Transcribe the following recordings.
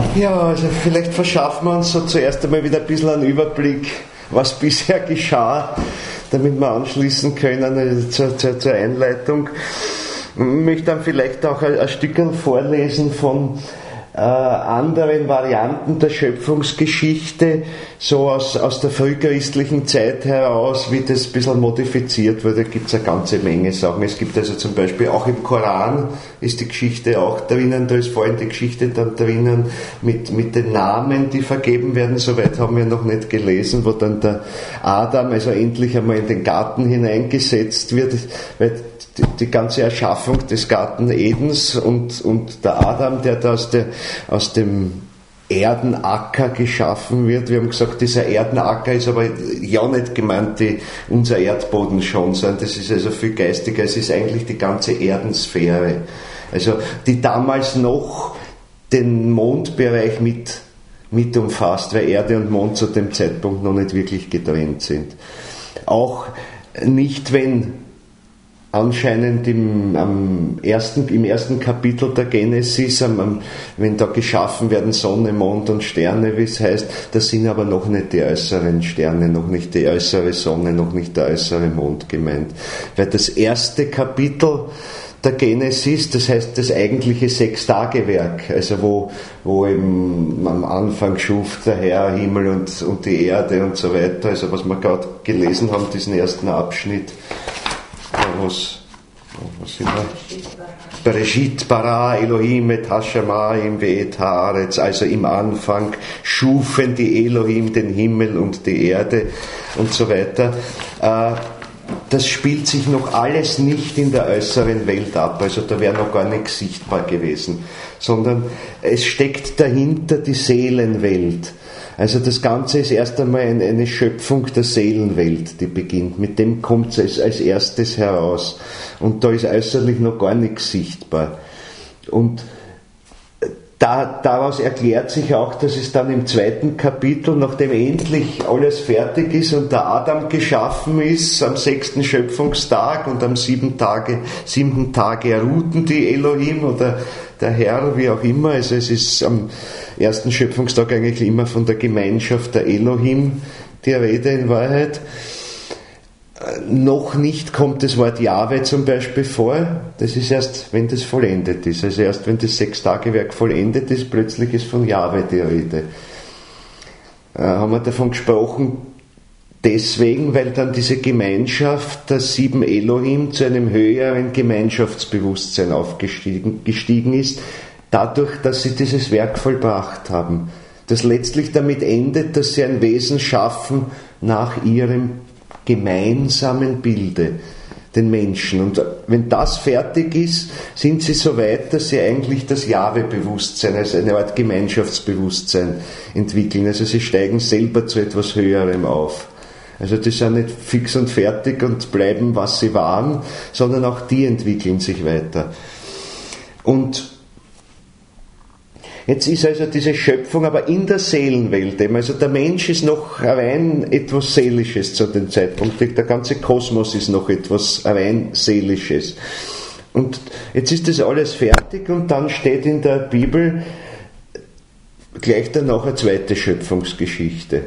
Ja, also vielleicht verschaffen wir uns so zuerst einmal wieder ein bisschen einen Überblick, was bisher geschah, damit wir anschließen können zur Einleitung. Ich möchte dann vielleicht auch ein Stückchen vorlesen von anderen Varianten der Schöpfungsgeschichte, so aus der frühchristlichen Zeit heraus, wie das ein bisschen modifiziert wurde, gibt es eine ganze Menge Sachen. Es gibt also zum Beispiel auch im Koran ist die Geschichte auch drinnen, da ist vor allem die Geschichte dann drinnen mit den Namen, die vergeben werden, soweit haben wir noch nicht gelesen, wo dann der Adam also endlich einmal in den Garten hineingesetzt wird, weil die ganze Erschaffung des Garten Edens und der Adam, der da aus dem Erdenacker geschaffen wird. Wir haben gesagt, dieser Erdenacker ist aber ja nicht gemeint unser Erdboden schon, sondern das ist also viel geistiger. Es ist eigentlich die ganze Erdensphäre. Also die damals noch den Mondbereich mit umfasst, weil Erde und Mond zu dem Zeitpunkt noch nicht wirklich getrennt sind. Auch nicht, wenn anscheinend im ersten Kapitel der Genesis, wenn da geschaffen werden Sonne, Mond und Sterne, wie es heißt, das sind aber noch nicht die äußeren Sterne, noch nicht die äußere Sonne, noch nicht der äußere Mond gemeint. Weil das erste Kapitel der Genesis, das heißt das eigentliche Sechstagewerk, also wo eben am Anfang schuf der Herr Himmel und die Erde und so weiter, also was wir gerade gelesen haben, diesen ersten Abschnitt, was sind wir? Bereshit bara Elohim et Hashamayim ve'et haaretz, also im Anfang schufen die Elohim den Himmel und die Erde und so weiter. Das spielt sich noch alles nicht in der äußeren Welt ab, also da wäre noch gar nichts sichtbar gewesen, sondern es steckt dahinter die Seelenwelt. Also das Ganze ist erst einmal eine Schöpfung der Seelenwelt, die beginnt. Mit dem kommt es als erstes heraus. Und da ist äußerlich noch gar nichts sichtbar. Und daraus erklärt sich auch, dass es dann im zweiten Kapitel, nachdem endlich alles fertig ist und der Adam geschaffen ist, am 6. Schöpfungstag und am 7. Tage ruhten die Elohim oder der Herr, wie auch immer. Also es ist am ersten Schöpfungstag eigentlich immer von der Gemeinschaft der Elohim die Rede in Wahrheit. Noch nicht kommt das Wort Jahwe zum Beispiel vor. Das ist erst, wenn das vollendet ist. Also erst, wenn das Sechstagewerk vollendet ist, plötzlich ist von Jahwe die Rede. Haben wir davon gesprochen, deswegen, weil dann diese Gemeinschaft der 7 Elohim zu einem höheren Gemeinschaftsbewusstsein aufgestiegen ist, dadurch, dass sie dieses Werk vollbracht haben. Das letztlich damit endet, dass sie ein Wesen schaffen nach ihrem gemeinsamen Bilde, den Menschen. Und wenn das fertig ist, sind sie so weit, dass sie eigentlich das Jahwe-Bewusstsein, also eine Art Gemeinschaftsbewusstsein entwickeln. Also sie steigen selber zu etwas Höherem auf. Also die sind nicht fix und fertig und bleiben, was sie waren, sondern auch die entwickeln sich weiter. Und jetzt ist also diese Schöpfung aber in der Seelenwelt. Also der Mensch ist noch rein etwas Seelisches zu dem Zeitpunkt. Der ganze Kosmos ist noch etwas rein Seelisches. Und jetzt ist das alles fertig und dann steht in der Bibel gleich danach eine zweite Schöpfungsgeschichte.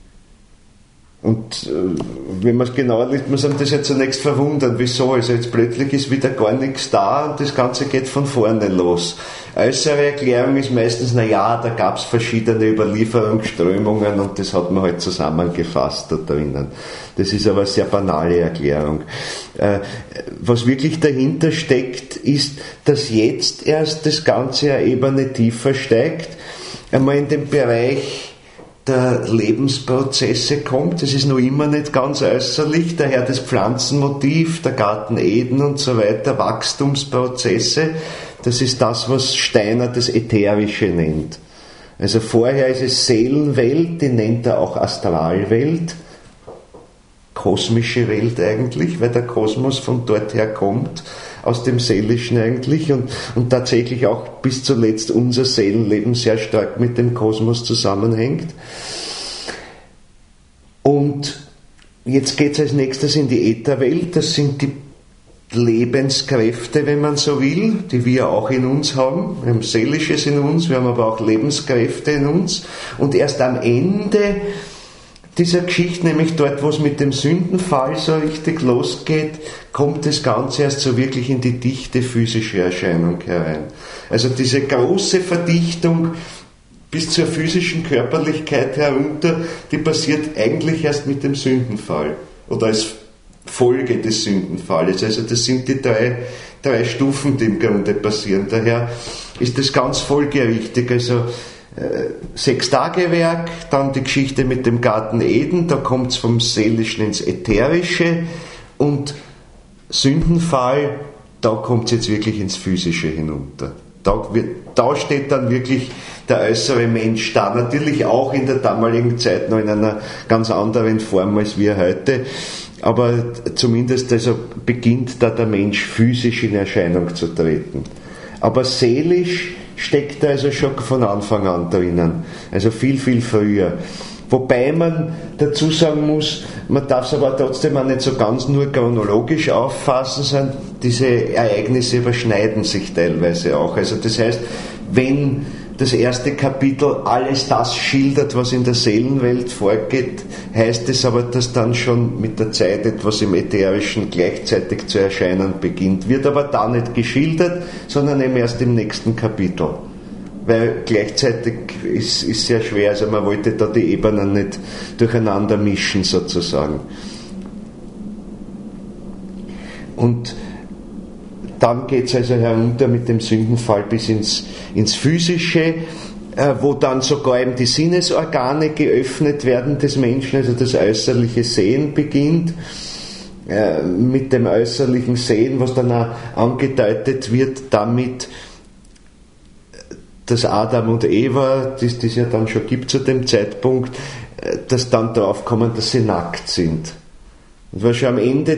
Und wenn man es genauer liest, muss man das ja zunächst verwundern, wieso? Also jetzt plötzlich ist wieder gar nichts da und das Ganze geht von vorne los. Äußere Erklärung ist meistens, da gab es verschiedene Überlieferungsströmungen und das hat man halt zusammengefasst da drinnen. Das ist aber eine sehr banale Erklärung. Was wirklich dahinter steckt, ist, dass jetzt erst das Ganze eine Ebene tiefer steigt, einmal in den Bereich der Lebensprozesse kommt. Das ist noch immer nicht ganz äußerlich, daher das Pflanzenmotiv, der Garten Eden und so weiter, Wachstumsprozesse, das ist das, was Steiner das Ätherische nennt. Also vorher ist es Seelenwelt, die nennt er auch Astralwelt, kosmische Welt eigentlich, weil der Kosmos von dort her kommt, aus dem Seelischen eigentlich und tatsächlich auch bis zuletzt unser Seelenleben sehr stark mit dem Kosmos zusammenhängt. Und jetzt geht es als nächstes in die Ätherwelt, das sind Lebenskräfte, wenn man so will, die wir auch in uns haben. Wir haben Seelisches in uns, wir haben aber auch Lebenskräfte in uns. Und erst am Ende dieser Geschichte, nämlich dort, wo es mit dem Sündenfall so richtig losgeht, kommt das Ganze erst so wirklich in die dichte physische Erscheinung herein. Also diese große Verdichtung bis zur physischen Körperlichkeit herunter, die passiert eigentlich erst mit dem Sündenfall oder als Folge des Sündenfalles. Also das sind die drei Stufen, die im Grunde passieren. Daher ist das ganz folgerichtig. Also 6-Tage-Werk, dann die Geschichte mit dem Garten Eden, da kommt es vom Seelischen ins Ätherische, und Sündenfall, da kommt es jetzt wirklich ins Physische hinunter. Da steht dann wirklich der äußere Mensch da, natürlich auch in der damaligen Zeit noch in einer ganz anderen Form als wir heute, aber zumindest also beginnt da der Mensch physisch in Erscheinung zu treten. Aber seelisch steckt er also schon von Anfang an drinnen, also viel, viel früher. Wobei man dazu sagen muss, man darf es aber trotzdem auch nicht so ganz nur chronologisch auffassen, sondern diese Ereignisse überschneiden sich teilweise auch. Also das heißt, wenn das erste Kapitel alles das schildert, was in der Seelenwelt vorgeht, heißt es aber, dass dann schon mit der Zeit etwas im Ätherischen gleichzeitig zu erscheinen beginnt. Wird aber da nicht geschildert, sondern eben erst im nächsten Kapitel. Weil gleichzeitig ist sehr schwer, also man wollte da die Ebenen nicht durcheinander mischen sozusagen. Und dann geht es also herunter mit dem Sündenfall bis ins Physische, wo dann sogar eben die Sinnesorgane geöffnet werden des Menschen, also das äußerliche Sehen beginnt. Mit dem äußerlichen Sehen, was dann auch angedeutet wird, damit dass Adam und Eva, die es ja dann schon gibt zu dem Zeitpunkt, dass dann drauf kommen, dass sie nackt sind. Und was schon am Ende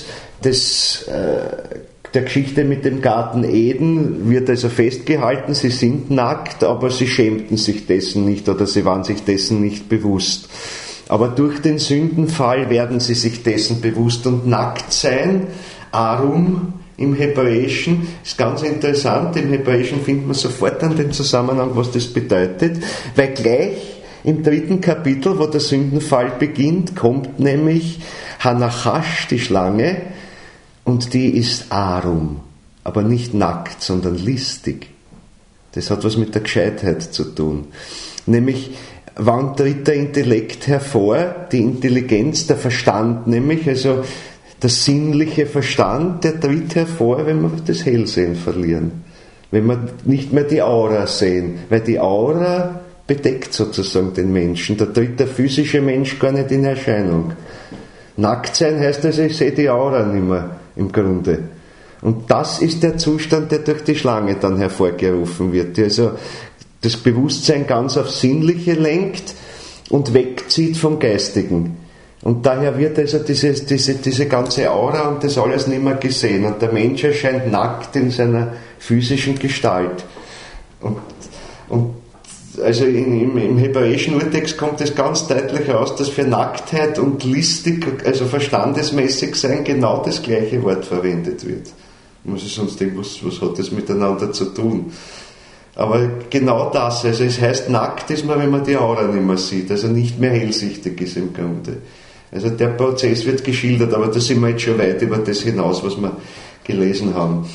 der Geschichte mit dem Garten Eden wird also festgehalten, sie sind nackt, aber sie schämten sich dessen nicht oder sie waren sich dessen nicht bewusst. Aber durch den Sündenfall werden sie sich dessen bewusst, und nackt sein, Arum, im Hebräischen ist ganz interessant. Im Hebräischen findet man sofort an den Zusammenhang, was das bedeutet, weil gleich im 3. Kapitel, wo der Sündenfall beginnt, kommt nämlich Hanachash, die Schlange, und die ist Arum, aber nicht nackt, sondern listig. Das hat was mit der Gescheitheit zu tun. Nämlich, wann tritt der Intellekt hervor? Die Intelligenz, der Verstand nämlich, also der sinnliche Verstand, der tritt hervor, wenn wir das Hellsehen verlieren. Wenn wir nicht mehr die Aura sehen. Weil die Aura bedeckt sozusagen den Menschen. Da tritt der physische Mensch gar nicht in Erscheinung. Nackt sein heißt also, ich sehe die Aura nicht mehr im Grunde. Und das ist der Zustand, der durch die Schlange dann hervorgerufen wird, die also das Bewusstsein ganz aufs Sinnliche lenkt und wegzieht vom Geistigen. Und daher wird also diese ganze Aura und das alles nicht mehr gesehen. Und der Mensch erscheint nackt in seiner physischen Gestalt. Und also im hebräischen Urtext kommt es ganz deutlich raus, dass für Nacktheit und listig, also verstandesmäßig sein, genau das gleiche Wort verwendet wird. Muss ich sonst denken, was hat das miteinander zu tun? Aber genau das, also es heißt, nackt ist man, wenn man die Aura nicht mehr sieht, also nicht mehr hellsichtig ist im Grunde. Also der Prozess wird geschildert, aber da sind wir jetzt schon weit über das hinaus, was wir gelesen haben.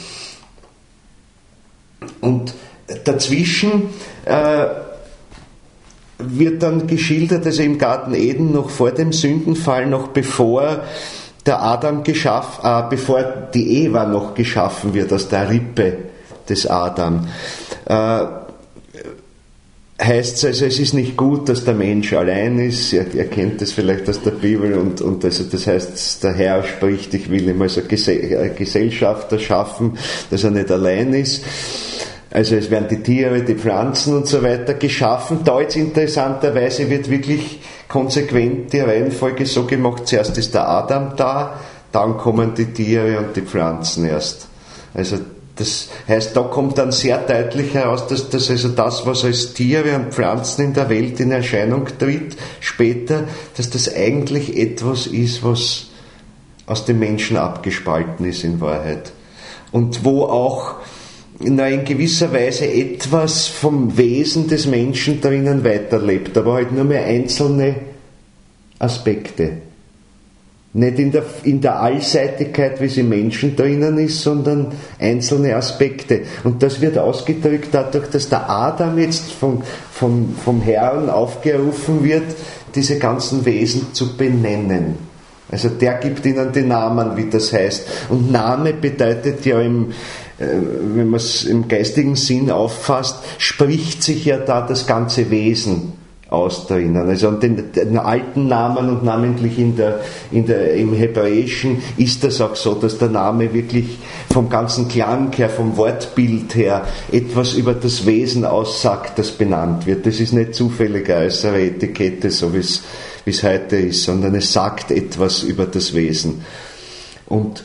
Und dazwischen wird dann geschildert, also im Garten Eden noch vor dem Sündenfall, noch bevor der Adam bevor die Eva noch geschaffen wird aus der Rippe des Adam, heißt es also, es ist nicht gut, dass der Mensch allein ist. Ihr kennt das vielleicht aus der Bibel, und also das heißt, der Herr spricht, ich will ihm also Gesellschafter schaffen, dass er nicht allein ist. Also es werden die Tiere, die Pflanzen und so weiter geschaffen. Da jetzt interessanterweise wird wirklich konsequent die Reihenfolge so gemacht, zuerst ist der Adam da, dann kommen die Tiere und die Pflanzen erst. Also das heißt, da kommt dann sehr deutlich heraus, dass also das, was als Tiere und Pflanzen in der Welt in Erscheinung tritt, später, dass das eigentlich etwas ist, was aus dem Menschen abgespalten ist in Wahrheit. Und wo auch in gewisser Weise etwas vom Wesen des Menschen drinnen weiterlebt, aber halt nur mehr einzelne Aspekte. Nicht in der Allseitigkeit, wie sie im Menschen drinnen ist, sondern einzelne Aspekte. Und das wird ausgedrückt dadurch, dass der Adam jetzt vom Herrn aufgerufen wird, diese ganzen Wesen zu benennen. Also der gibt ihnen den Namen, wie das heißt. Und Name bedeutet ja wenn man es im geistigen Sinn auffasst, spricht sich ja da das ganze Wesen aus drinnen. Also den alten Namen und namentlich im Hebräischen ist das auch so, dass der Name wirklich vom ganzen Klang her, vom Wortbild her etwas über das Wesen aussagt, das benannt wird. Das ist nicht zufällig eine äußere Etikette, so wie es heute ist, sondern es sagt etwas über das Wesen. Und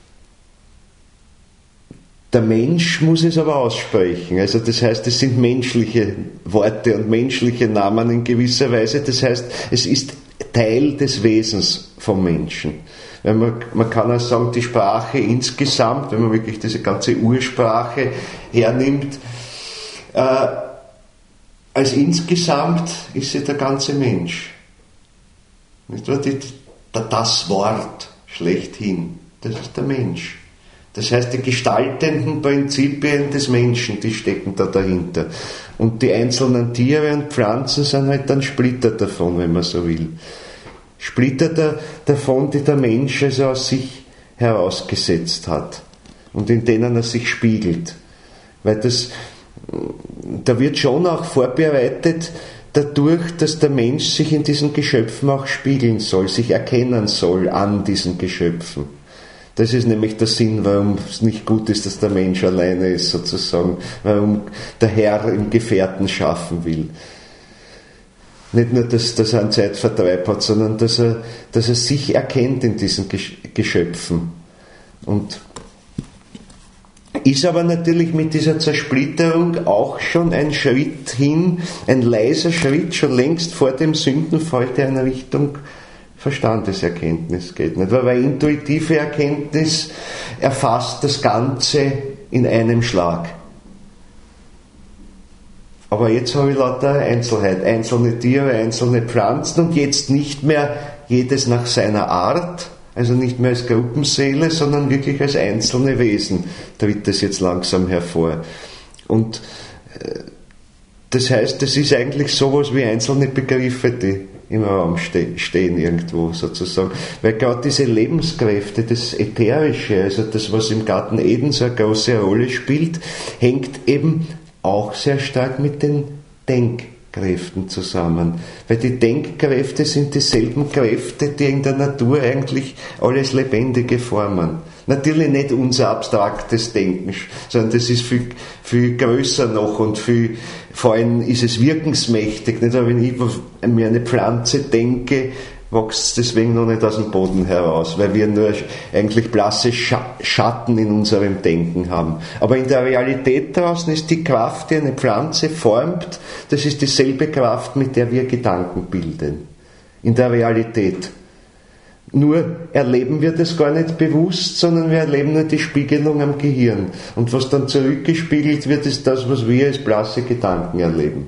der Mensch muss es aber aussprechen. Also das heißt, es sind menschliche Worte und menschliche Namen in gewisser Weise. Das heißt, es ist Teil des Wesens vom Menschen. Weil man kann auch sagen, die Sprache insgesamt, wenn man wirklich diese ganze Ursprache hernimmt, als insgesamt ist sie der ganze Mensch. Nicht wahr? Das Wort schlechthin, das ist der Mensch. Das heißt, die gestaltenden Prinzipien des Menschen, die stecken da dahinter. Und die einzelnen Tiere und Pflanzen sind halt dann Splitter davon, wenn man so will. Splitter davon, die der Mensch also aus sich herausgesetzt hat und in denen er sich spiegelt. Weil da wird schon auch vorbereitet dadurch, dass der Mensch sich in diesen Geschöpfen auch spiegeln soll, sich erkennen soll an diesen Geschöpfen. Das ist nämlich der Sinn, warum es nicht gut ist, dass der Mensch alleine ist, sozusagen, warum der Herr im Gefährten schaffen will. Nicht nur, dass er einen Zeitvertreib hat, sondern dass er sich erkennt in diesen Geschöpfen. Und ist aber natürlich mit dieser Zersplitterung auch schon ein Schritt hin, ein leiser Schritt, schon längst vor dem Sündenfall, der in Richtung Verstandeserkenntnis geht. Nicht? Weil intuitive Erkenntnis erfasst das Ganze in einem Schlag. Aber jetzt habe ich lauter Einzelheit, einzelne Tiere, einzelne Pflanzen und jetzt nicht mehr jedes nach seiner Art, also nicht mehr als Gruppenseele, sondern wirklich als einzelne Wesen tritt das jetzt langsam hervor. Und das heißt, das ist eigentlich sowas wie einzelne Begriffe, die im Raum stehen irgendwo sozusagen. Weil gerade diese Lebenskräfte, das Ätherische, also das, was im Garten Eden so eine große Rolle spielt, hängt eben auch sehr stark mit den Denkkräften zusammen. Weil die Denkkräfte sind dieselben Kräfte, die in der Natur eigentlich alles Lebendige formen. Natürlich nicht unser abstraktes Denken, sondern das ist viel, viel größer noch und vor allem ist es wirkungsmächtig. Nicht? Aber wenn ich mir eine Pflanze denke, wächst es deswegen noch nicht aus dem Boden heraus, weil wir nur eigentlich blasse Schatten in unserem Denken haben. Aber in der Realität draußen ist die Kraft, die eine Pflanze formt, das ist dieselbe Kraft, mit der wir Gedanken bilden. In der Realität. Nur erleben wir das gar nicht bewusst, sondern wir erleben nur die Spiegelung am Gehirn. Und was dann zurückgespiegelt wird, ist das, was wir als blasse Gedanken erleben.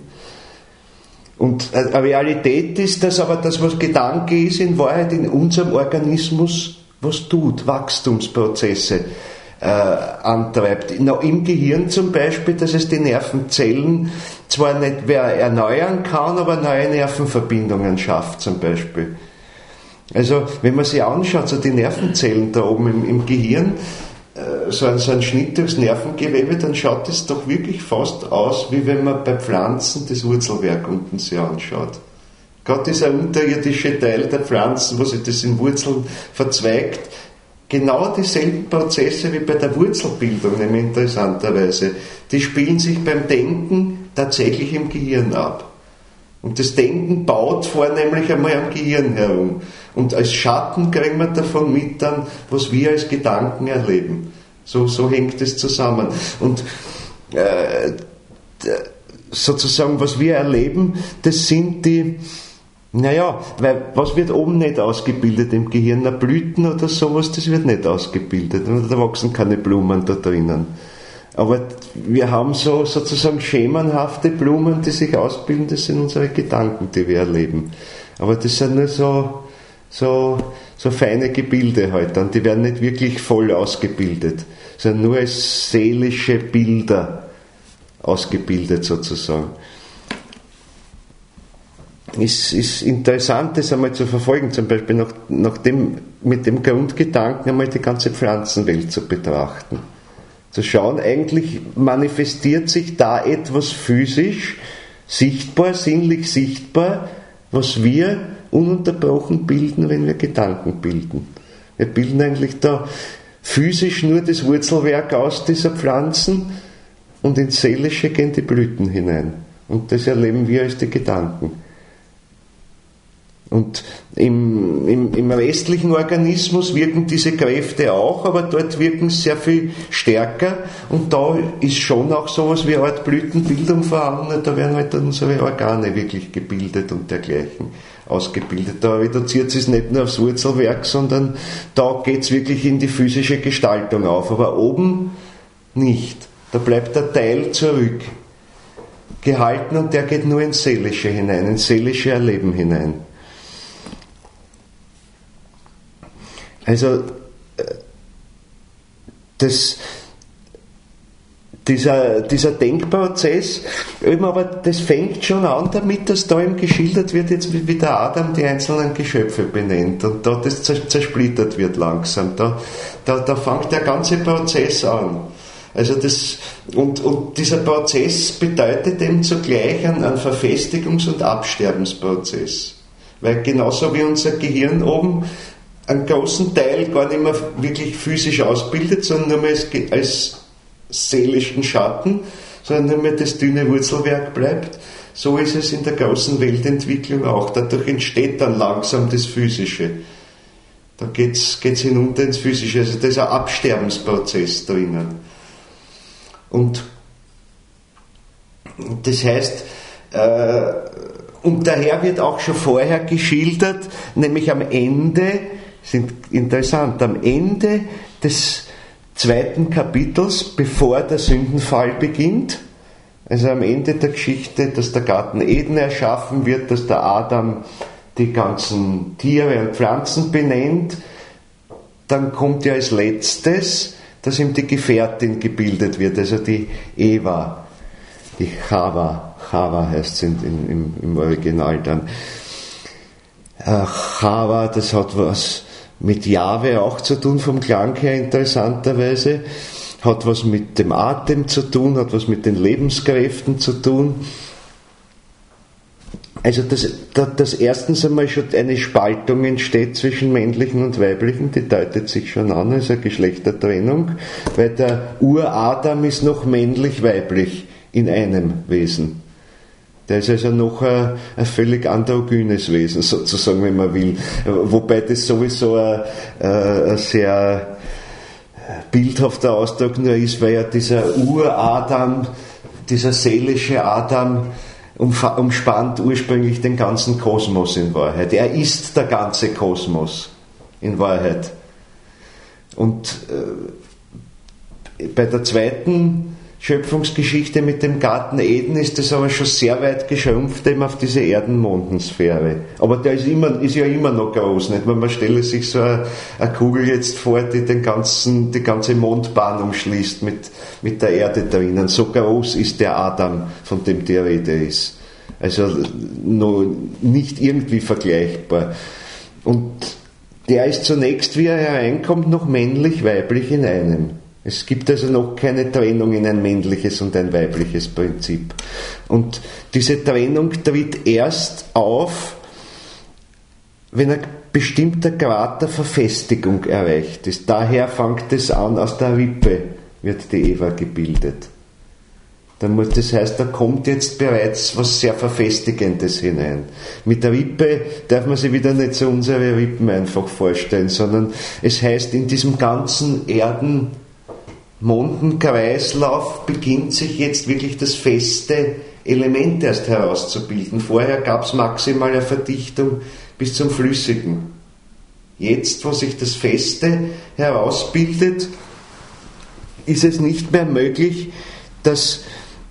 Und Realität ist das aber, das, was Gedanke ist, in Wahrheit in unserem Organismus was tut, Wachstumsprozesse antreibt. Im Gehirn zum Beispiel, dass es die Nervenzellen zwar nicht mehr erneuern kann, aber neue Nervenverbindungen schafft zum Beispiel. Also, wenn man sich anschaut, so die Nervenzellen da oben im Gehirn, so ein Schnitt durchs Nervengewebe, dann schaut es doch wirklich fast aus, wie wenn man bei Pflanzen das Wurzelwerk unten sich anschaut. Gerade dieser unterirdische Teil der Pflanzen, wo sich das in Wurzeln verzweigt, genau dieselben Prozesse wie bei der Wurzelbildung, nämlich interessanterweise, die spielen sich beim Denken tatsächlich im Gehirn ab. Und das Denken baut vornehmlich einmal am Gehirn herum. Und als Schatten kriegen wir davon mit dann, was wir als Gedanken erleben. So hängt es zusammen. Und sozusagen, was wir erleben, das sind die Naja, weil was wird oben nicht ausgebildet im Gehirn? Na, Blüten oder sowas, das wird nicht ausgebildet. Da wachsen keine Blumen da drinnen. Aber wir haben so sozusagen schemenhafte Blumen, die sich ausbilden, das sind unsere Gedanken, die wir erleben. Aber das sind nur so feine Gebilde halt, und die werden nicht wirklich voll ausgebildet, sondern nur als seelische Bilder ausgebildet sozusagen. Es ist interessant, das einmal zu verfolgen, zum Beispiel mit dem Grundgedanken einmal die ganze Pflanzenwelt zu betrachten. Zu schauen, eigentlich manifestiert sich da etwas physisch, sichtbar, sinnlich sichtbar, was wir ununterbrochen bilden, wenn wir Gedanken bilden. Wir bilden eigentlich da physisch nur das Wurzelwerk aus dieser Pflanzen und ins Seelische gehen die Blüten hinein. Und das erleben wir als die Gedanken. Und im restlichen Organismus wirken diese Kräfte auch, aber dort wirken sie sehr viel stärker, und da ist schon auch sowas wie eine Art Blütenbildung vorhanden, da werden halt dann unsere Organe wirklich gebildet und dergleichen ausgebildet. Da reduziert es nicht nur aufs Wurzelwerk, sondern da geht es wirklich in die physische Gestaltung auf, aber oben nicht. Da bleibt der Teil zurück gehalten, und der geht nur ins Seelische hinein, ins seelische Erleben hinein. Also dieser Denkprozess, aber das fängt schon an damit, dass da ihm geschildert wird, jetzt wie der Adam die einzelnen Geschöpfe benennt und da das zersplittert wird langsam. Da fängt der ganze Prozess an. Also und dieser Prozess bedeutet eben zugleich einen Verfestigungs- und Absterbensprozess. Weil genauso wie unser Gehirn oben einen großen Teil gar nicht mehr wirklich physisch ausbildet, sondern nur mehr als seelischen Schatten, sondern nur mehr das dünne Wurzelwerk bleibt, so ist es in der großen Weltentwicklung auch. Dadurch entsteht dann langsam das Physische. Da geht's hinunter ins Physische. Also da ist ein Absterbensprozess drinnen. Und das heißt, und daher wird auch schon vorher geschildert, nämlich am Ende, sind interessant, am Ende des 2. Kapitels, bevor der Sündenfall beginnt, also am Ende der Geschichte, dass der Garten Eden erschaffen wird, dass der Adam die ganzen Tiere und Pflanzen benennt, dann kommt ja als letztes, dass ihm die Gefährtin gebildet wird, also die Eva, die Chava heißt es im Original dann. Chava, das hat was mit Jahwe auch zu tun, vom Klang her interessanterweise, hat was mit dem Atem zu tun, hat was mit den Lebenskräften zu tun. Also dass erstens einmal schon eine Spaltung entsteht zwischen männlichen und weiblichen, die deutet sich schon an, also eine Geschlechtertrennung, weil der Ur-Adam ist noch männlich-weiblich in einem Wesen. Der ist also noch ein völlig androgynes Wesen, sozusagen, wenn man will. Wobei das sowieso ein sehr bildhafter Ausdruck nur ist, weil ja dieser Ur-Adam, dieser seelische Adam, umspannt ursprünglich den ganzen Kosmos in Wahrheit. Er ist der ganze Kosmos in Wahrheit. Und bei der zweiten Schöpfungsgeschichte mit dem Garten Eden ist das aber schon sehr weit geschrumpft eben auf diese Erden-Mondensphäre. Aber der ist ja immer noch groß, nicht? Wenn man stelle sich so eine Kugel jetzt vor, die die ganze Mondbahn umschließt mit der Erde drinnen. So groß ist der Adam, von dem die Rede ist. Also noch nicht irgendwie vergleichbar. Und der ist zunächst, wie er hereinkommt, noch männlich-weiblich in einem. Es gibt also noch keine Trennung in ein männliches und ein weibliches Prinzip. Und diese Trennung tritt erst auf, wenn ein bestimmter Grad der Verfestigung erreicht ist. Daher fängt es an, aus der Rippe wird die Eva gebildet. Das heißt, da kommt jetzt bereits was sehr Verfestigendes hinein. Mit der Rippe darf man sich wieder nicht so unsere Rippen einfach vorstellen, sondern es heißt, in diesem ganzen Mondenkreislauf beginnt sich jetzt wirklich das feste Element erst herauszubilden. Vorher gab es maximale Verdichtung bis zum Flüssigen. Jetzt, wo sich das Feste herausbildet, ist es nicht mehr möglich, dass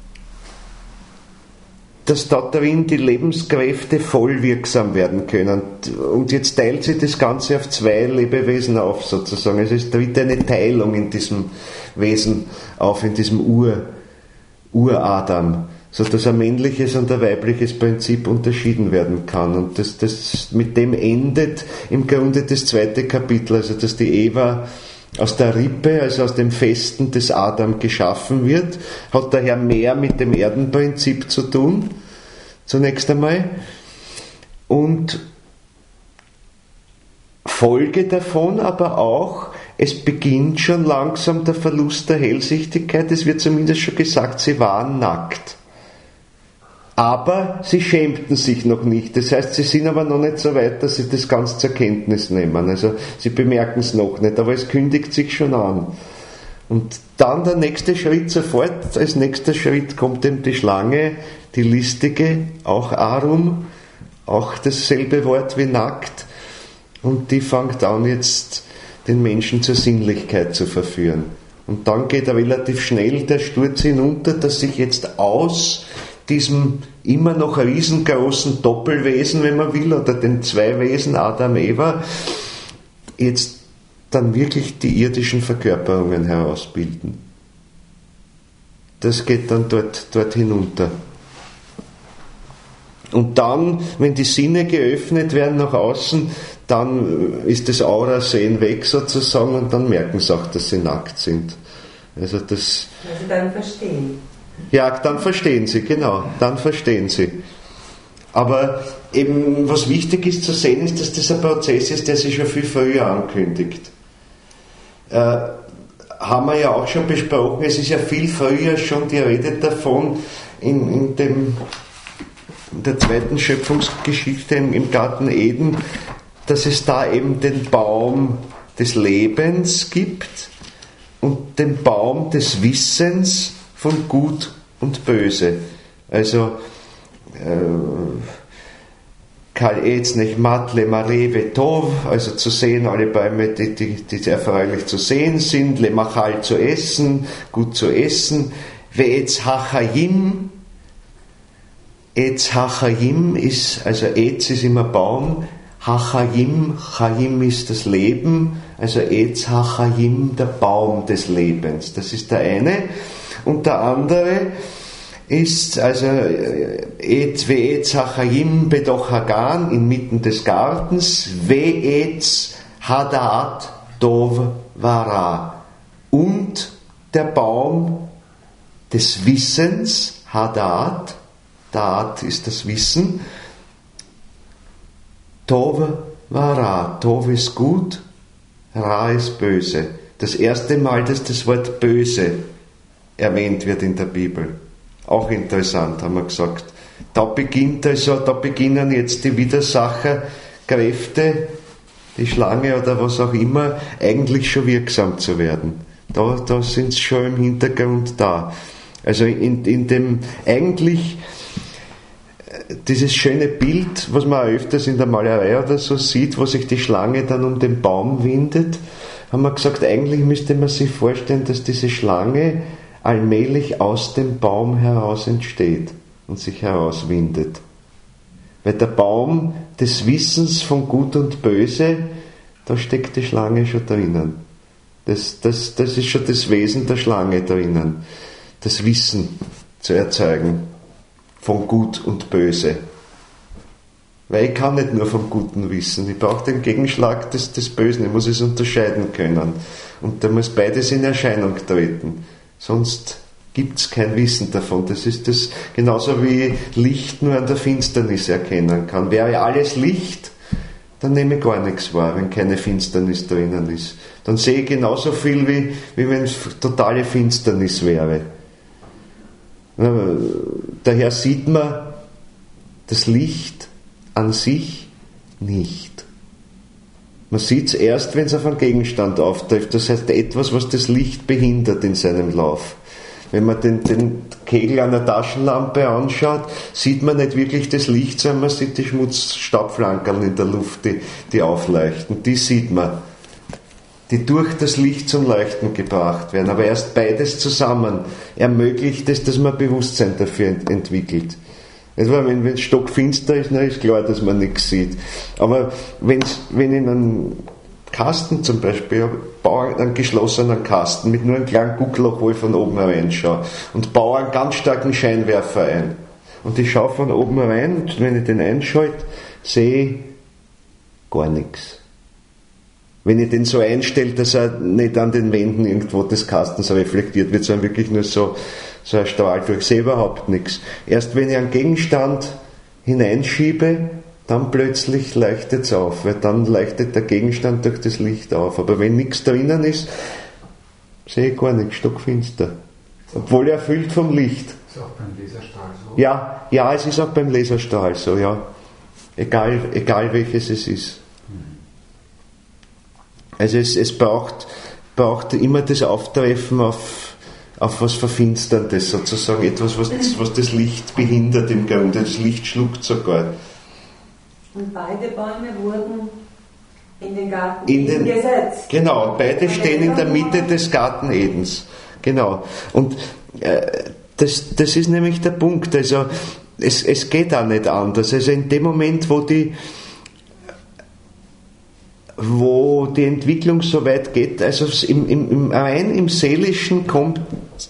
dort darin die Lebenskräfte voll wirksam werden können. Und jetzt teilt sich das Ganze auf zwei Lebewesen auf, sozusagen. Also es tritt eine Teilung in diesem Wesen auf, in diesem Uradam, sodass ein männliches und ein weibliches Prinzip unterschieden werden kann. Und mit dem endet im Grunde das zweite Kapitel, also dass die Eva aus der Rippe, also aus dem Festen des Adam geschaffen wird, hat daher mehr mit dem Erdenprinzip zu tun, zunächst einmal. Und Folge davon aber auch, es beginnt schon langsam der Verlust der Hellsichtigkeit, es wird zumindest schon gesagt, sie waren nackt. Aber sie schämten sich noch nicht. Das heißt, sie sind aber noch nicht so weit, dass sie das ganz zur Kenntnis nehmen. Also sie bemerken es noch nicht, aber es kündigt sich schon an. Und dann der nächste Schritt sofort, als nächster Schritt kommt eben die Schlange, die listige, auch Arum, auch dasselbe Wort wie nackt. Und die fängt an jetzt den Menschen zur Sinnlichkeit zu verführen. Und dann geht relativ schnell der Sturz hinunter, dass sich jetzt aus diesem immer noch riesengroßen Doppelwesen, wenn man will, oder den zwei Wesen, Adam, Eva, jetzt dann wirklich die irdischen Verkörperungen herausbilden. Das geht dann dort hinunter. Und dann, wenn die Sinne geöffnet werden nach außen, dann ist das Aura-Sehen weg sozusagen und dann merken sie auch, dass sie nackt sind. Also dann verstehen. Ja, dann verstehen sie, genau, dann verstehen sie. Aber eben, was wichtig ist zu sehen, ist, dass das ein Prozess ist, der sich schon viel früher ankündigt. Haben wir ja auch schon besprochen, es ist ja viel früher schon die Rede davon, in der zweiten Schöpfungsgeschichte im Garten Eden, dass es da eben den Baum des Lebens gibt und den Baum des Wissens von Gut und Böse. Also Kal Eznech Matle Marewe Tov, also zu sehen, alle Bäume, die erfreulich zu sehen sind, Le Machal zu essen, gut zu essen, Ve'etz Hachayim. Etz Hachayim ist, also Etz ist immer Baum, Hachayim, Chayim ist das Leben, also Etz Hachayim, der Baum des Lebens. Das ist der eine. Und der andere ist, also Ve'etz Hachayim Bedoch Hagan, inmitten des Gartens, Ve'etz Hadat Dov Vara. Und der Baum des Wissens, Hadat, Da'at ist das Wissen, Tov Vara, Tov ist gut, Ra ist böse. Das erste Mal, dass das Wort böse erwähnt wird in der Bibel. Auch interessant, haben wir gesagt. Da beginnen jetzt die Widersacherkräfte, die Schlange oder was auch immer, eigentlich schon wirksam zu werden. Da sind sie schon im Hintergrund da. Also in dem eigentlich dieses schöne Bild, was man auch öfters in der Malerei oder so sieht, wo sich die Schlange dann um den Baum windet, haben wir gesagt, eigentlich müsste man sich vorstellen, dass diese Schlange allmählich aus dem Baum heraus entsteht und sich herauswindet. Weil der Baum des Wissens von Gut und Böse, da steckt die Schlange schon drinnen. Das ist schon das Wesen der Schlange drinnen. Das Wissen zu erzeugen von Gut und Böse. Weil ich kann nicht nur vom Guten wissen, ich brauche den Gegenschlag des Bösen, ich muss es unterscheiden können. Und da muss beides in Erscheinung treten. Sonst gibt es kein Wissen davon. Das ist das genauso wie Licht nur an der Finsternis erkennen kann. Wäre alles Licht, dann nehme ich gar nichts wahr, wenn keine Finsternis drinnen ist. Dann sehe ich genauso viel, wie wenn es totale Finsternis wäre. Daher sieht man das Licht an sich nicht. Man sieht es erst, wenn es auf einen Gegenstand auftrifft. Das heißt, etwas, was das Licht behindert in seinem Lauf. Wenn man den Kegel einer Taschenlampe anschaut, sieht man nicht wirklich das Licht, sondern man sieht die Schmutzstaubflankerl in der Luft, die aufleuchten. Die sieht man, die durch das Licht zum Leuchten gebracht werden. Aber erst beides zusammen ermöglicht es, dass man Bewusstsein dafür entwickelt. Etwa wenn es stockfinster ist, dann ist klar, dass man nichts sieht. Aber wenn in einem Kasten zum Beispiel, ich baue einen geschlossenen Kasten mit nur einem kleinen Guckloch, wo ich von oben reinschaue, und baue einen ganz starken Scheinwerfer ein. Und ich schaue von oben rein, und wenn ich den einschalte, sehe ich gar nichts. Wenn ich den so einstelle, dass er nicht an den Wänden irgendwo des Kastens reflektiert wird, sondern wirklich nur so ein Strahl durch, ich sehe überhaupt nichts. Erst wenn ich einen Gegenstand hineinschiebe, dann plötzlich leuchtet es auf, weil dann leuchtet der Gegenstand durch das Licht auf. Aber wenn nichts drinnen ist, sehe ich gar nichts, stockfinster. Obwohl er erfüllt vom Licht. Ist auch beim Laserstrahl so? Ja, es ist auch beim Laserstrahl so, ja. Egal welches es ist. Also es braucht immer das Auftreffen auf was Verfinsterndes, sozusagen etwas, was das Licht behindert im Grunde. Das Licht schluckt sogar. Und beide Bäume wurden in den Garten Eden gesetzt. Genau, beide stehen in der Mitte des Garten Edens. Genau. Und das ist nämlich der Punkt. Also es geht auch nicht anders. Also in dem Moment, wo die Entwicklung so weit geht, also rein im Seelischen kommt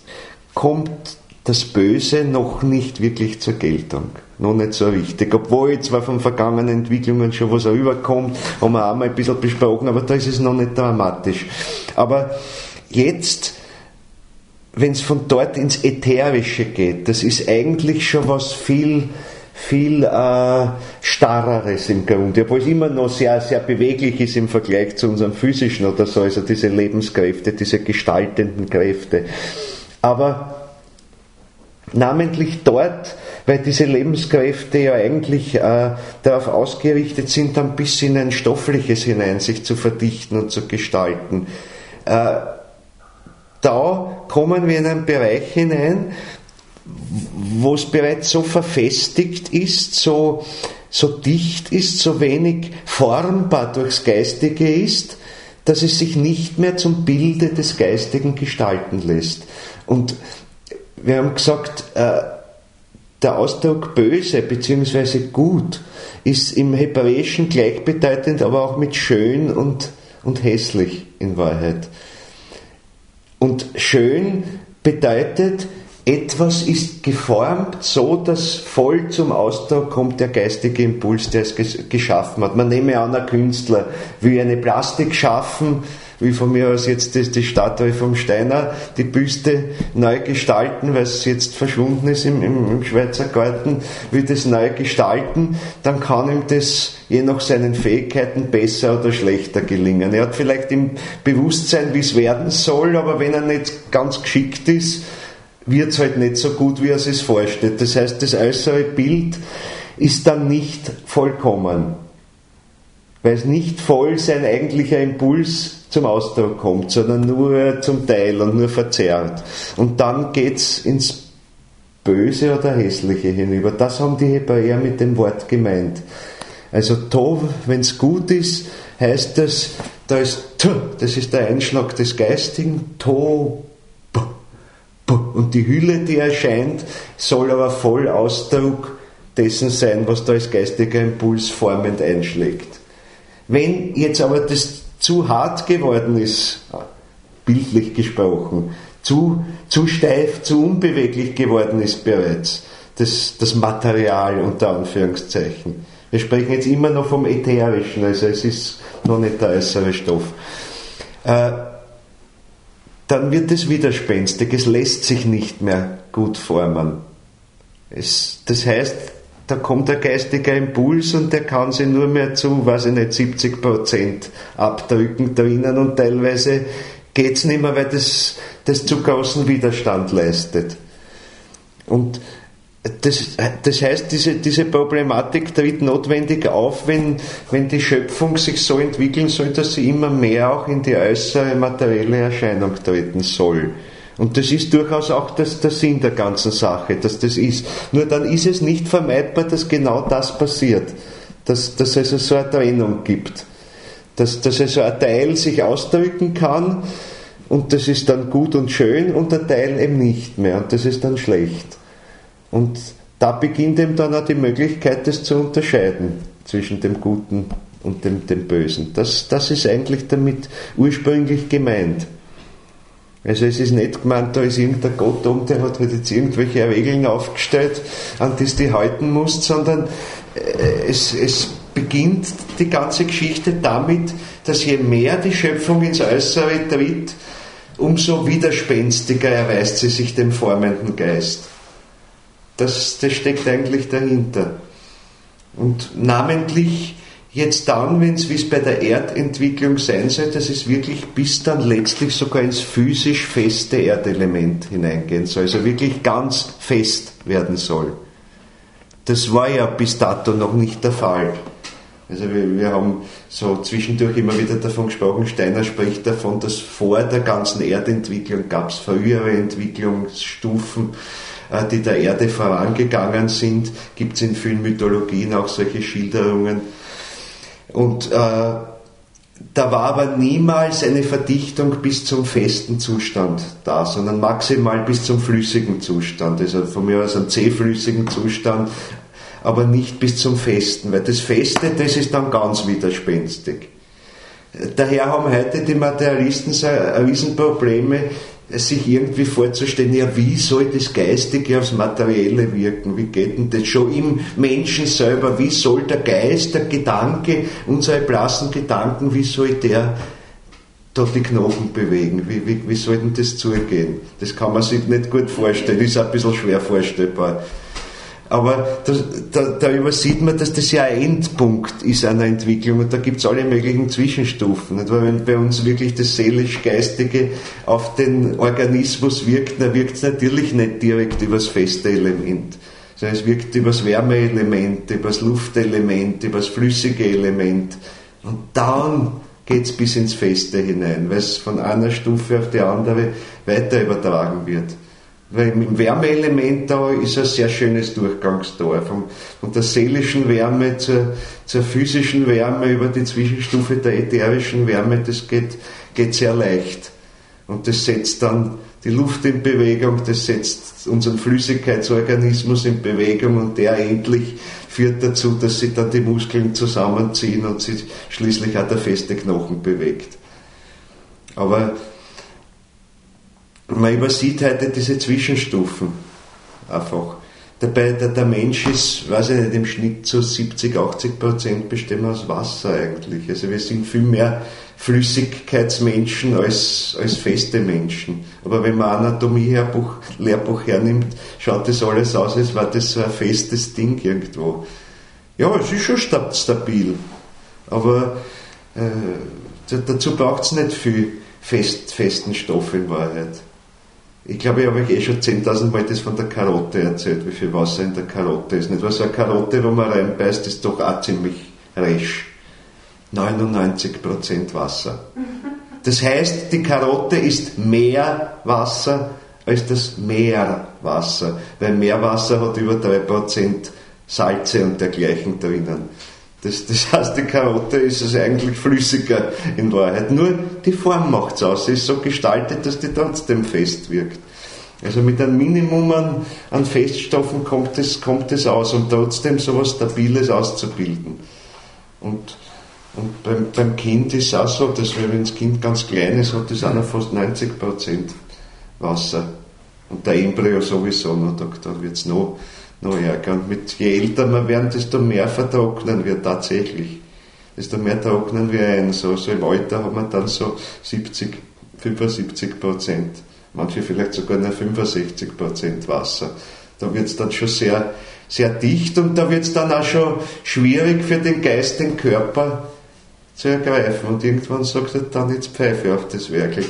das Böse noch nicht wirklich zur Geltung. Noch nicht so richtig. Obwohl jetzt zwar von vergangenen Entwicklungen schon was rüberkommt, haben wir auch mal ein bisschen besprochen, aber da ist es noch nicht dramatisch. Aber jetzt, wenn es von dort ins Ätherische geht, das ist eigentlich schon was viel Starreres im Grunde, obwohl es immer noch sehr, sehr beweglich ist im Vergleich zu unserem physischen oder so, also diese Lebenskräfte, diese gestaltenden Kräfte. Aber namentlich dort, weil diese Lebenskräfte ja eigentlich darauf ausgerichtet sind, ein bisschen in ein Stoffliches hinein sich zu verdichten und zu gestalten. Da kommen wir in einen Bereich hinein, wo es bereits so verfestigt ist, so dicht ist, so wenig formbar durchs Geistige ist, dass es sich nicht mehr zum Bilde des Geistigen gestalten lässt. Und wir haben gesagt, der Ausdruck böse bzw. gut ist im Hebräischen gleichbedeutend, aber auch mit schön und hässlich in Wahrheit. Und schön bedeutet, etwas ist geformt so, dass voll zum Ausdruck kommt der geistige Impuls, der es geschaffen hat. Man nehme an, ein Künstler will eine Plastik schaffen, wie von mir aus jetzt die Statue vom Steiner, die Büste neu gestalten, weil es jetzt verschwunden ist im Schweizer Garten, will das neu gestalten, dann kann ihm das je nach seinen Fähigkeiten besser oder schlechter gelingen. Er hat vielleicht im Bewusstsein, wie es werden soll, aber wenn er nicht ganz geschickt ist, wird es halt nicht so gut, wie er sich vorstellt. Das heißt, das äußere Bild ist dann nicht vollkommen, weil es nicht voll sein eigentlicher Impuls zum Ausdruck kommt, sondern nur zum Teil und nur verzerrt. Und dann geht es ins Böse oder Hässliche hinüber. Das haben die Hebräer mit dem Wort gemeint. Also Tov, wenn es gut ist, heißt das, das ist der Einschlag des Geistigen, To. Und die Hülle, die erscheint, soll aber voll Ausdruck dessen sein, was da als geistiger Impuls formend einschlägt. Wenn jetzt aber das zu hart geworden ist, bildlich gesprochen, zu steif, zu unbeweglich geworden ist bereits, das Material unter Anführungszeichen. Wir sprechen jetzt immer noch vom Ätherischen, also es ist noch nicht der äußere Stoff. Dann wird es widerspenstig, es lässt sich nicht mehr gut formen. Das heißt, da kommt der geistige Impuls und der kann sich nur mehr zu, 70% abdrücken drinnen und teilweise geht es nicht mehr, weil das zu großen Widerstand leistet. Und Das heißt, diese Problematik tritt notwendig auf, wenn die Schöpfung sich so entwickeln soll, dass sie immer mehr auch in die äußere materielle Erscheinung treten soll. Und das ist durchaus auch der Sinn der ganzen Sache, dass das ist. Nur dann ist es nicht vermeidbar, dass genau das passiert. Dass es also so eine Trennung gibt. Dass also ein Teil sich ausdrücken kann und das ist dann gut und schön und der Teil eben nicht mehr und das ist dann schlecht. Und da beginnt eben dann auch die Möglichkeit, das zu unterscheiden zwischen dem Guten und dem Bösen. Das ist eigentlich damit ursprünglich gemeint. Also es ist nicht gemeint, da ist irgendein Gott oben, der hat halt jetzt irgendwelche Regeln aufgestellt, an die du halten musst, sondern es beginnt die ganze Geschichte damit, dass je mehr die Schöpfung ins Äußere tritt, umso widerspenstiger erweist sie sich dem formenden Geist. Das steckt eigentlich dahinter. Und namentlich jetzt dann, wie es bei der Erdentwicklung sein soll, dass es wirklich bis dann letztlich sogar ins physisch feste Erdelement hineingehen soll, also wirklich ganz fest werden soll. Das war ja bis dato noch nicht der Fall. Also wir haben so zwischendurch immer wieder davon gesprochen, Steiner spricht davon, dass vor der ganzen Erdentwicklung gab es frühere Entwicklungsstufen, die der Erde vorangegangen sind. Gibt es in vielen Mythologien auch solche Schilderungen. Und da war aber niemals eine Verdichtung bis zum festen Zustand da, sondern maximal bis zum flüssigen Zustand. Also von mir aus einen zähflüssigen Zustand, aber nicht bis zum Festen, weil das Feste, das ist dann ganz widerspenstig. Daher haben heute die Materialisten so Riesenprobleme, sich irgendwie vorzustellen, ja, wie soll das Geistige aufs Materielle wirken? Wie geht denn das schon im Menschen selber? Wie soll der Geist, der Gedanke, unsere blassen Gedanken, wie soll der da die Knochen bewegen? Wie soll denn das zugehen? Das kann man sich nicht gut vorstellen, ist ein bisschen schwer vorstellbar. Aber da übersieht man, dass das ja ein Endpunkt ist einer Entwicklung und da gibt es alle möglichen Zwischenstufen. Nicht? Weil wenn bei uns wirklich das Seelisch-Geistige auf den Organismus wirkt, dann wirkt es natürlich nicht direkt über das feste Element, sondern es wirkt über das Wärmeelement, über das Luftelement, über das flüssige Element und dann geht es bis ins Feste hinein, weil es von einer Stufe auf die andere weiter übertragen wird. Weil im Wärmeelement da ist ein sehr schönes Durchgangstor. Von der seelischen Wärme zur physischen Wärme über die Zwischenstufe der ätherischen Wärme, das geht sehr leicht. Und das setzt dann die Luft in Bewegung, das setzt unseren Flüssigkeitsorganismus in Bewegung und der endlich führt dazu, dass sich dann die Muskeln zusammenziehen und sich schließlich auch der feste Knochen bewegt. Aber man übersieht heute diese Zwischenstufen einfach. Dabei, der Mensch ist, weiß ich nicht, im Schnitt zu 70-80% besteht aus Wasser eigentlich. Also wir sind viel mehr Flüssigkeitsmenschen als feste Menschen. Aber wenn man Anatomie-Lehrbuch hernimmt, schaut das alles aus, als war das so ein festes Ding irgendwo. Ja, es ist schon stabil. Aber dazu braucht es nicht viel festen Stoff in Wahrheit. Ich glaube, ich habe euch schon 10.000 Mal das von der Karotte erzählt, wie viel Wasser in der Karotte ist. Nicht? Weil so eine Karotte, wo man reinbeißt, ist doch auch ziemlich resch. 99% Wasser. Das heißt, die Karotte ist mehr Wasser als das Meerwasser, weil Meerwasser hat über 3% Salze und dergleichen drinnen. Das heißt, die Karotte ist also eigentlich flüssiger in Wahrheit. Nur die Form macht es aus. Sie ist so gestaltet, dass die trotzdem fest wirkt. Also mit einem Minimum an Feststoffen kommt es aus, um trotzdem so etwas Stabiles auszubilden. Und beim Kind ist es auch so, dass wenn das Kind ganz klein ist, hat es auch noch fast 90% Wasser. Und der Embryo sowieso noch, da wird es noch ärger. Und je älter wir werden, desto mehr vertrocknen wir tatsächlich. Desto mehr trocknen wir ein. So im Alter haben wir dann so 75%. Manche vielleicht sogar nur 65% Wasser. Da wird es dann schon sehr, sehr dicht und da wird es dann auch schon schwierig für den Geist, den Körper zu ergreifen. Und irgendwann sagt er dann, jetzt Pfeife auf das Werkel,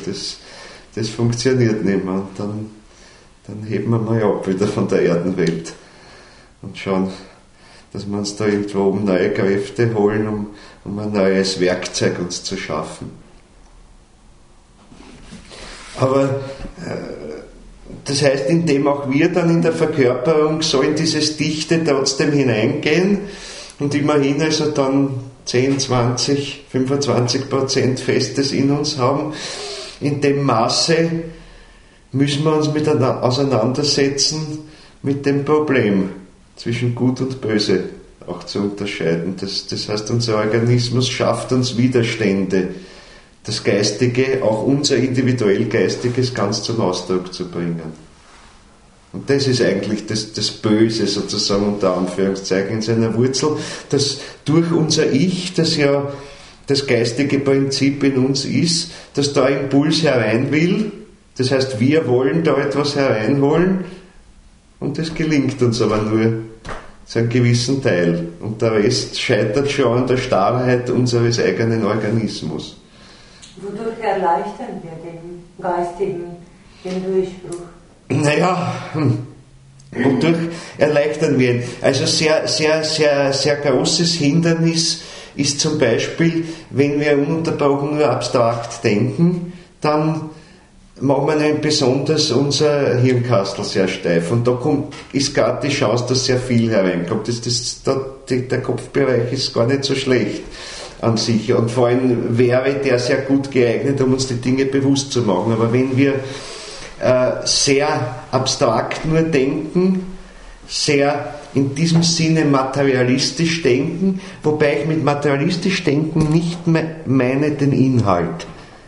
das funktioniert nicht mehr. Und dann heben wir mal ab wieder von der Erdenwelt. und schauen, dass wir uns da irgendwo oben neue Kräfte holen, um ein neues Werkzeug uns zu schaffen. Aber das heißt, indem auch wir dann in der Verkörperung so in dieses Dichte trotzdem hineingehen und immerhin also dann 10, 20, 25% Festes in uns haben, in dem Maße müssen wir uns auseinandersetzen mit dem Problem zwischen Gut und Böse auch zu unterscheiden. Das heißt, unser Organismus schafft uns Widerstände, das Geistige, auch unser individuell Geistiges ganz zum Ausdruck zu bringen. Und das ist eigentlich das Böse sozusagen unter Anführungszeichen in seiner Wurzel, dass durch unser Ich, das ja das geistige Prinzip in uns ist, dass da ein Impuls herein will, das heißt, wir wollen da etwas hereinholen und das gelingt uns aber nur zu einem gewissen Teil. Und der Rest scheitert schon an der Starrheit unseres eigenen Organismus. Wodurch erleichtern wir den Geistigen den Durchbruch? Naja, wodurch erleichtern wir ihn? Also sehr großes Hindernis ist zum Beispiel, wenn wir ununterbrochen nur abstrakt denken, dann machen wir ein besonders unser Hirnkastel sehr steif. Und da ist gerade die Chance, dass sehr viel hereinkommt. Der Kopfbereich ist gar nicht so schlecht an sich. Und vor allem wäre der sehr gut geeignet, um uns die Dinge bewusst zu machen. Aber wenn wir sehr abstrakt nur denken, sehr in diesem Sinne materialistisch denken, wobei ich mit materialistisch denken nicht meine den Inhalt,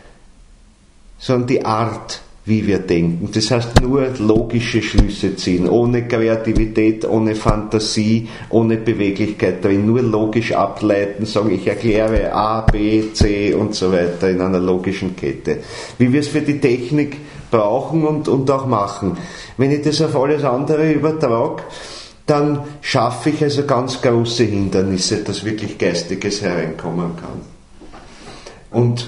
sondern die Art, wie wir denken. Das heißt, nur logische Schlüsse ziehen, ohne Kreativität, ohne Fantasie, ohne Beweglichkeit drin, nur logisch ableiten, sagen, ich erkläre A, B, C und so weiter in einer logischen Kette. Wie wir es für die Technik brauchen und auch machen. Wenn ich das auf alles andere übertrage, dann schaffe ich also ganz große Hindernisse, dass wirklich Geistiges hereinkommen kann. Und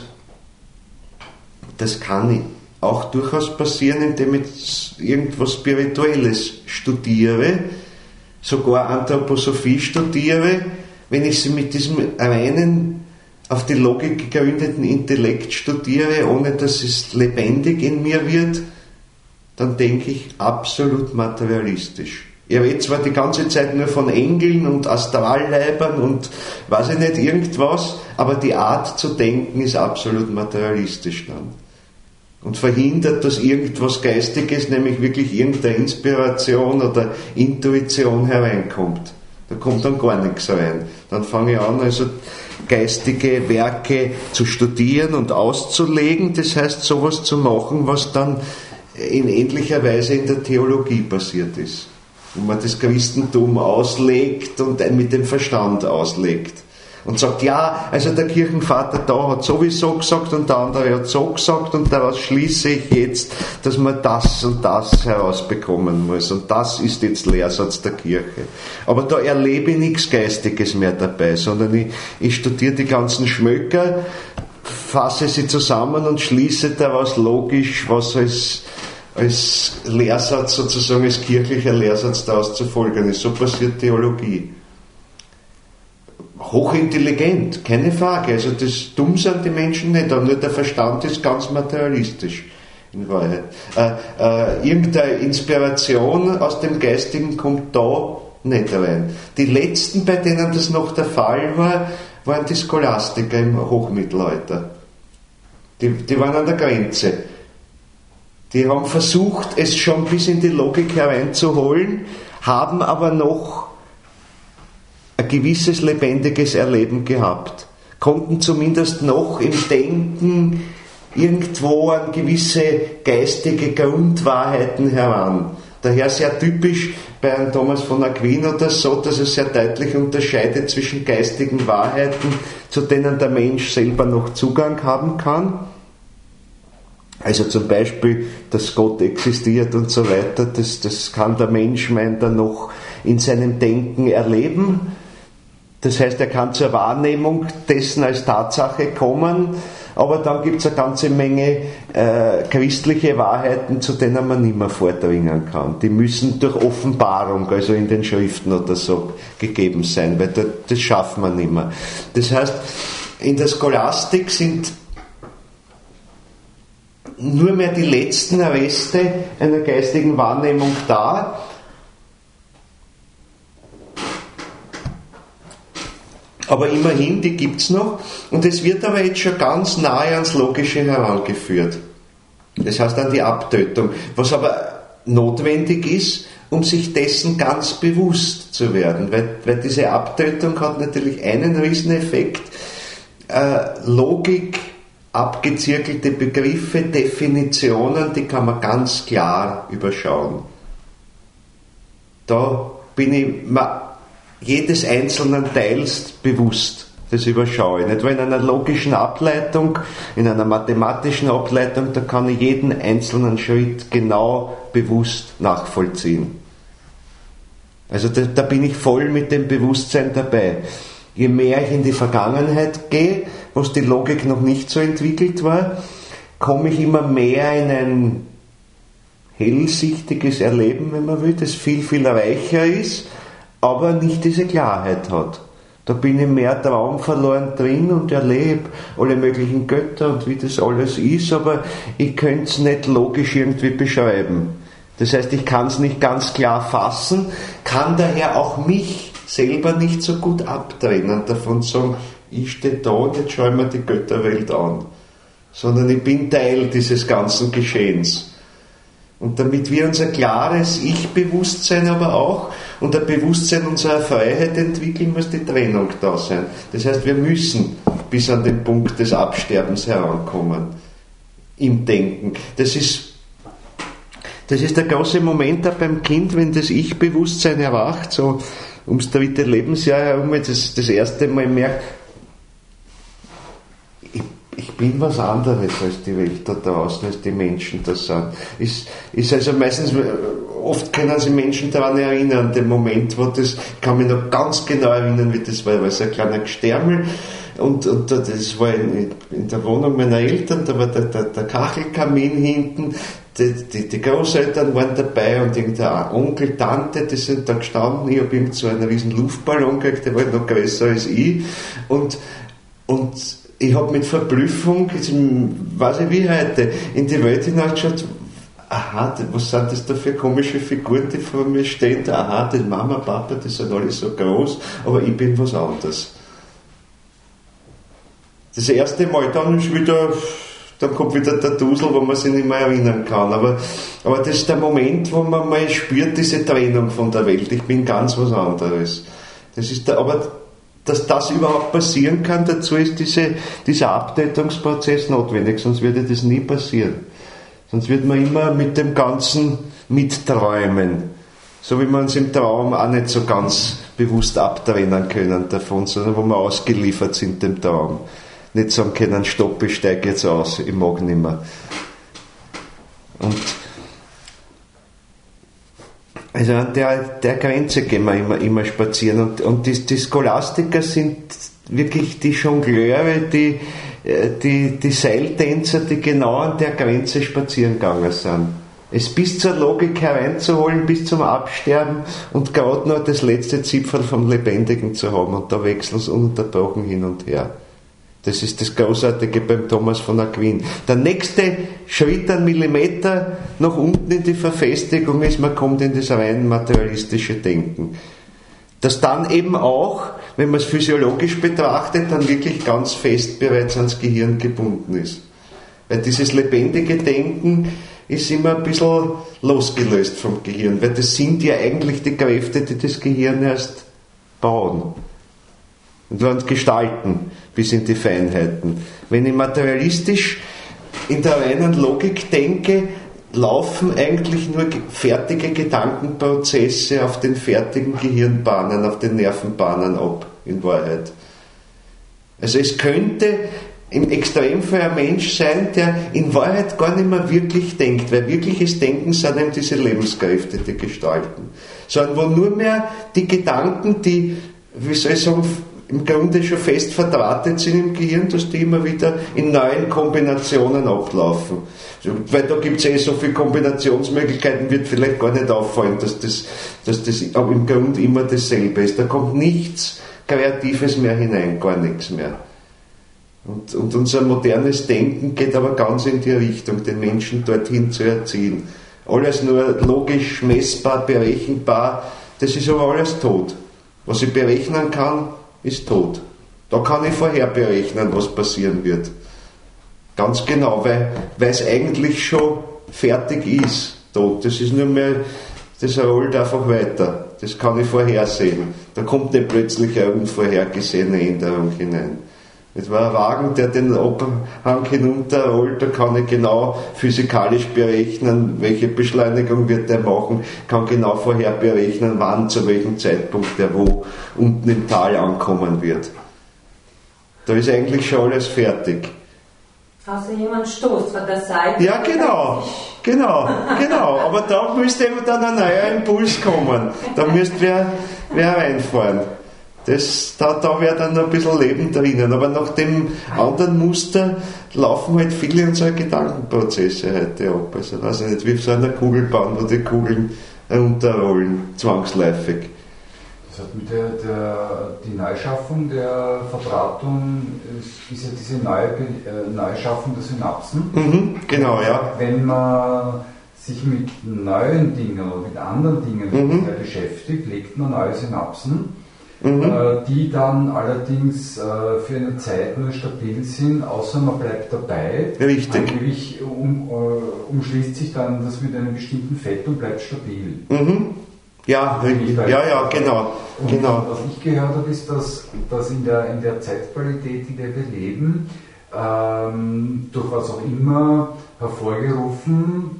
das kann auch durchaus passieren, indem ich irgendwas Spirituelles studiere, sogar Anthroposophie studiere. Wenn ich sie mit diesem reinen, auf die Logik gegründeten Intellekt studiere, ohne dass es lebendig in mir wird, dann denke ich absolut materialistisch. Ich rede zwar die ganze Zeit nur von Engeln und Astralleibern und weiß ich nicht, irgendwas, aber die Art zu denken ist absolut materialistisch dann. Und verhindert, dass irgendwas Geistiges, nämlich wirklich irgendeine Inspiration oder Intuition hereinkommt. Da kommt dann gar nichts rein. Dann fange ich an, also geistige Werke zu studieren und auszulegen, das heißt sowas zu machen, was dann in ähnlicher Weise in der Theologie passiert ist. Wo man das Christentum auslegt und mit dem Verstand auslegt. Und sagt, ja, also der Kirchenvater da hat sowieso gesagt und der andere hat so gesagt und daraus schließe ich jetzt, dass man das und das herausbekommen muss. Und das ist jetzt Lehrsatz der Kirche. Aber da erlebe ich nichts Geistiges mehr dabei, sondern ich studiere die ganzen Schmöcker, fasse sie zusammen und schließe daraus logisch, was als Lehrsatz sozusagen, als kirchlicher Lehrsatz daraus zu folgen ist. So passiert Theologie. Hochintelligent, keine Frage. Also das dumm sind die Menschen nicht, aber nur der Verstand ist ganz materialistisch in Wahrheit. Irgendeine Inspiration aus dem Geistigen kommt da nicht rein. Die letzten, bei denen das noch der Fall war, waren die Scholastiker im Hochmittelalter. Die waren an der Grenze. Die haben versucht, es schon bis in die Logik hereinzuholen, haben aber noch ein gewisses lebendiges Erleben gehabt. Konnten zumindest noch im Denken irgendwo an gewisse geistige Grundwahrheiten heran. Daher sehr typisch bei Herrn Thomas von Aquin oder so, dass er sehr deutlich unterscheidet zwischen geistigen Wahrheiten, zu denen der Mensch selber noch Zugang haben kann. Also zum Beispiel, dass Gott existiert und so weiter, das kann der Mensch, meint er, noch in seinem Denken erleben. Das heißt, er kann zur Wahrnehmung dessen als Tatsache kommen, aber dann gibt es eine ganze Menge christliche Wahrheiten, zu denen man nicht mehr vordringen kann. Die müssen durch Offenbarung, also in den Schriften oder so, gegeben sein, weil das schaffen wir nicht mehr. Das heißt, in der Scholastik sind nur mehr die letzten Reste einer geistigen Wahrnehmung da. Aber immerhin, die gibt es noch. Und es wird aber jetzt schon ganz nahe ans Logische herangeführt. Das heißt an die Abtötung. Was aber notwendig ist, um sich dessen ganz bewusst zu werden. Weil diese Abtötung hat natürlich einen Rieseneffekt. Logik, abgezirkelte Begriffe, Definitionen, die kann man ganz klar überschauen. Da bin ich jedes einzelnen Teils bewusst, das überschaue ich nicht, weil in einer logischen Ableitung, in einer mathematischen Ableitung, da kann ich jeden einzelnen Schritt genau bewusst nachvollziehen. Also da bin ich voll mit dem Bewusstsein dabei. Je mehr ich in die Vergangenheit gehe, wo die Logik noch nicht so entwickelt war, komme ich immer mehr in ein hellsichtiges Erleben, wenn man will, das viel, viel reicher ist, aber nicht diese Klarheit hat. Da bin ich mehr traumverloren drin und erlebe alle möglichen Götter und wie das alles ist, aber ich könnte es nicht logisch irgendwie beschreiben. Das heißt, ich kann es nicht ganz klar fassen, kann daher auch mich selber nicht so gut abtrennen davon sagen, ich stehe da und jetzt schaue ich mir die Götterwelt an. Sondern ich bin Teil dieses ganzen Geschehens. Und damit wir unser klares Ich-Bewusstsein aber auch und ein Bewusstsein unserer Freiheit entwickeln, muss die Trennung da sein. Das heißt, wir müssen bis an den Punkt des Absterbens herankommen. Im Denken. Das ist der große Moment auch beim Kind, wenn das Ich-Bewusstsein erwacht, so ums 3. Lebensjahr herum, das erste Mal merkt, ich bin was anderes als die Welt da draußen, als die Menschen da sind. Ist also meistens, oft können sich Menschen daran erinnern, den Moment, wo das, ich kann mich noch ganz genau erinnern, wie das war, so ein kleiner Gestärmel und das war in der Wohnung meiner Eltern, da war der Kachelkamin hinten, die Großeltern waren dabei und irgendein Onkel, Tante, die sind da gestanden, ich habe irgend so einen riesen Luftballon gekriegt, der war noch größer als ich und ich habe mit Verblüffung, weiß ich wie heute, in die Welt hinausgeschaut, aha, was sind das da für komische Figuren, die vor mir stehen, aha, die Mama, Papa, die sind alle so groß, aber ich bin was anderes. Das erste Mal dann ist wieder, dann kommt wieder der Dusel, wo man sich nicht mehr erinnern kann, aber das ist der Moment, wo man mal spürt, diese Trennung von der Welt, ich bin ganz was anderes. Das ist aber dass das überhaupt passieren kann, dazu ist dieser Abtötungsprozess notwendig, sonst würde das nie passieren. Sonst wird man immer mit dem Ganzen mitträumen. So wie wir uns im Traum auch nicht so ganz bewusst abtrennen können davon, sondern wo wir ausgeliefert sind dem Traum. Nicht sagen können, stopp, ich steige jetzt aus, ich mag nicht mehr. Und also an der Grenze gehen wir immer spazieren und die Scholastiker sind wirklich die Jongleure, die Seiltänzer, die genau an der Grenze spazieren gegangen sind. Es bis zur Logik hereinzuholen, bis zum Absterben und gerade noch das letzte Zipfel vom Lebendigen zu haben und da wechseln sie ununterbrochen hin und her. Das ist das Großartige beim Thomas von Aquin. Der nächste Schritt, ein Millimeter nach unten in die Verfestigung ist, man kommt in das rein materialistische Denken. Das dann eben auch, wenn man es physiologisch betrachtet, dann wirklich ganz fest bereits ans Gehirn gebunden ist. Weil dieses lebendige Denken ist immer ein bisschen losgelöst vom Gehirn, weil das sind ja eigentlich die Kräfte, die das Gehirn erst bauen und gestalten bis in die Feinheiten. Wenn ich materialistisch in der reinen Logik denke, laufen eigentlich nur fertige Gedankenprozesse auf den fertigen Gehirnbahnen, auf den Nervenbahnen ab, in Wahrheit. Also es könnte im Extremfall ein Mensch sein, der in Wahrheit gar nicht mehr wirklich denkt, weil wirkliches Denken sind eben diese Lebenskräfte, die gestalten. Sondern wo nur mehr die Gedanken, die, wie soll ich sagen, im Grunde schon fest verdrahtet sind im Gehirn, dass die immer wieder in neuen Kombinationen ablaufen. Weil da gibt es so viele Kombinationsmöglichkeiten, wird vielleicht gar nicht auffallen, dass das aber im Grunde immer dasselbe ist. Da kommt nichts Kreatives mehr hinein, gar nichts mehr. Und unser modernes Denken geht aber ganz in die Richtung, den Menschen dorthin zu erziehen. Alles nur logisch, messbar, berechenbar, das ist aber alles tot. Was ich berechnen kann, ist tot. Da kann ich vorher berechnen, was passieren wird. Ganz genau, weil es eigentlich schon fertig ist, tot. Das ist nur mehr, das rollt einfach weiter. Das kann ich vorhersehen. Da kommt nicht plötzlich eine unvorhergesehene Änderung hinein. Es war ein Wagen, der den Abhang hinunterrollt, da kann ich genau physikalisch berechnen, welche Beschleunigung wird der machen, kann genau vorher berechnen, wann, zu welchem Zeitpunkt der wo unten im Tal ankommen wird. Da ist eigentlich schon alles fertig. Außer jemand stoßt von der Seite. Ja, genau. Aber da müsste eben dann ein neuer Impuls kommen. Da müsste wer reinfahren. Da wäre dann noch ein bisschen Leben drinnen. Aber nach dem anderen Muster laufen halt viele unserer Gedankenprozesse heute ab. Also, weiß ich nicht, wie so eine Kugelbahn, wo die Kugeln runterrollen, zwangsläufig. Das hat mit die Neuschaffung der Verdrahtung ist ja diese Neuschaffung der Synapsen. Genau, ja. Wenn man sich mit neuen Dingen oder mit anderen Dingen beschäftigt, legt man neue Synapsen, die dann allerdings für eine Zeit nur stabil sind, außer man bleibt dabei. Richtig. Angeblich umschließt sich dann das mit einem bestimmten Fett und bleibt stabil. Ja, genau. Was ich gehört habe, ist, dass in der Zeitqualität, in der wir leben, durch was auch immer hervorgerufen,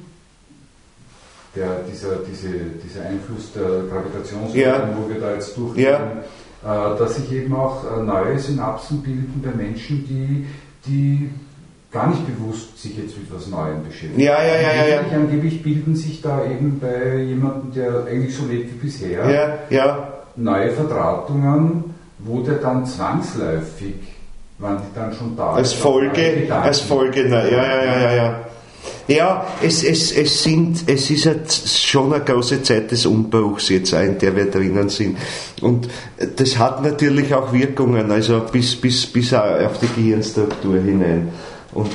dieser Einfluss der Gravitationswellen, wo wir da jetzt durchgehen, dass sich eben auch neue Synapsen bilden bei Menschen, die gar nicht bewusst sich jetzt mit was Neuem beschäftigen. Angeblich bilden sich da eben bei jemandem, der eigentlich so lebt wie bisher, neue Verdrahtungen, wo der dann zwangsläufig, wann die dann schon da als Folge, Ja, es ist jetzt schon eine große Zeit des Umbruchs jetzt, in der wir drinnen sind. Und das hat natürlich auch Wirkungen, also bis auf die Gehirnstruktur hinein. Und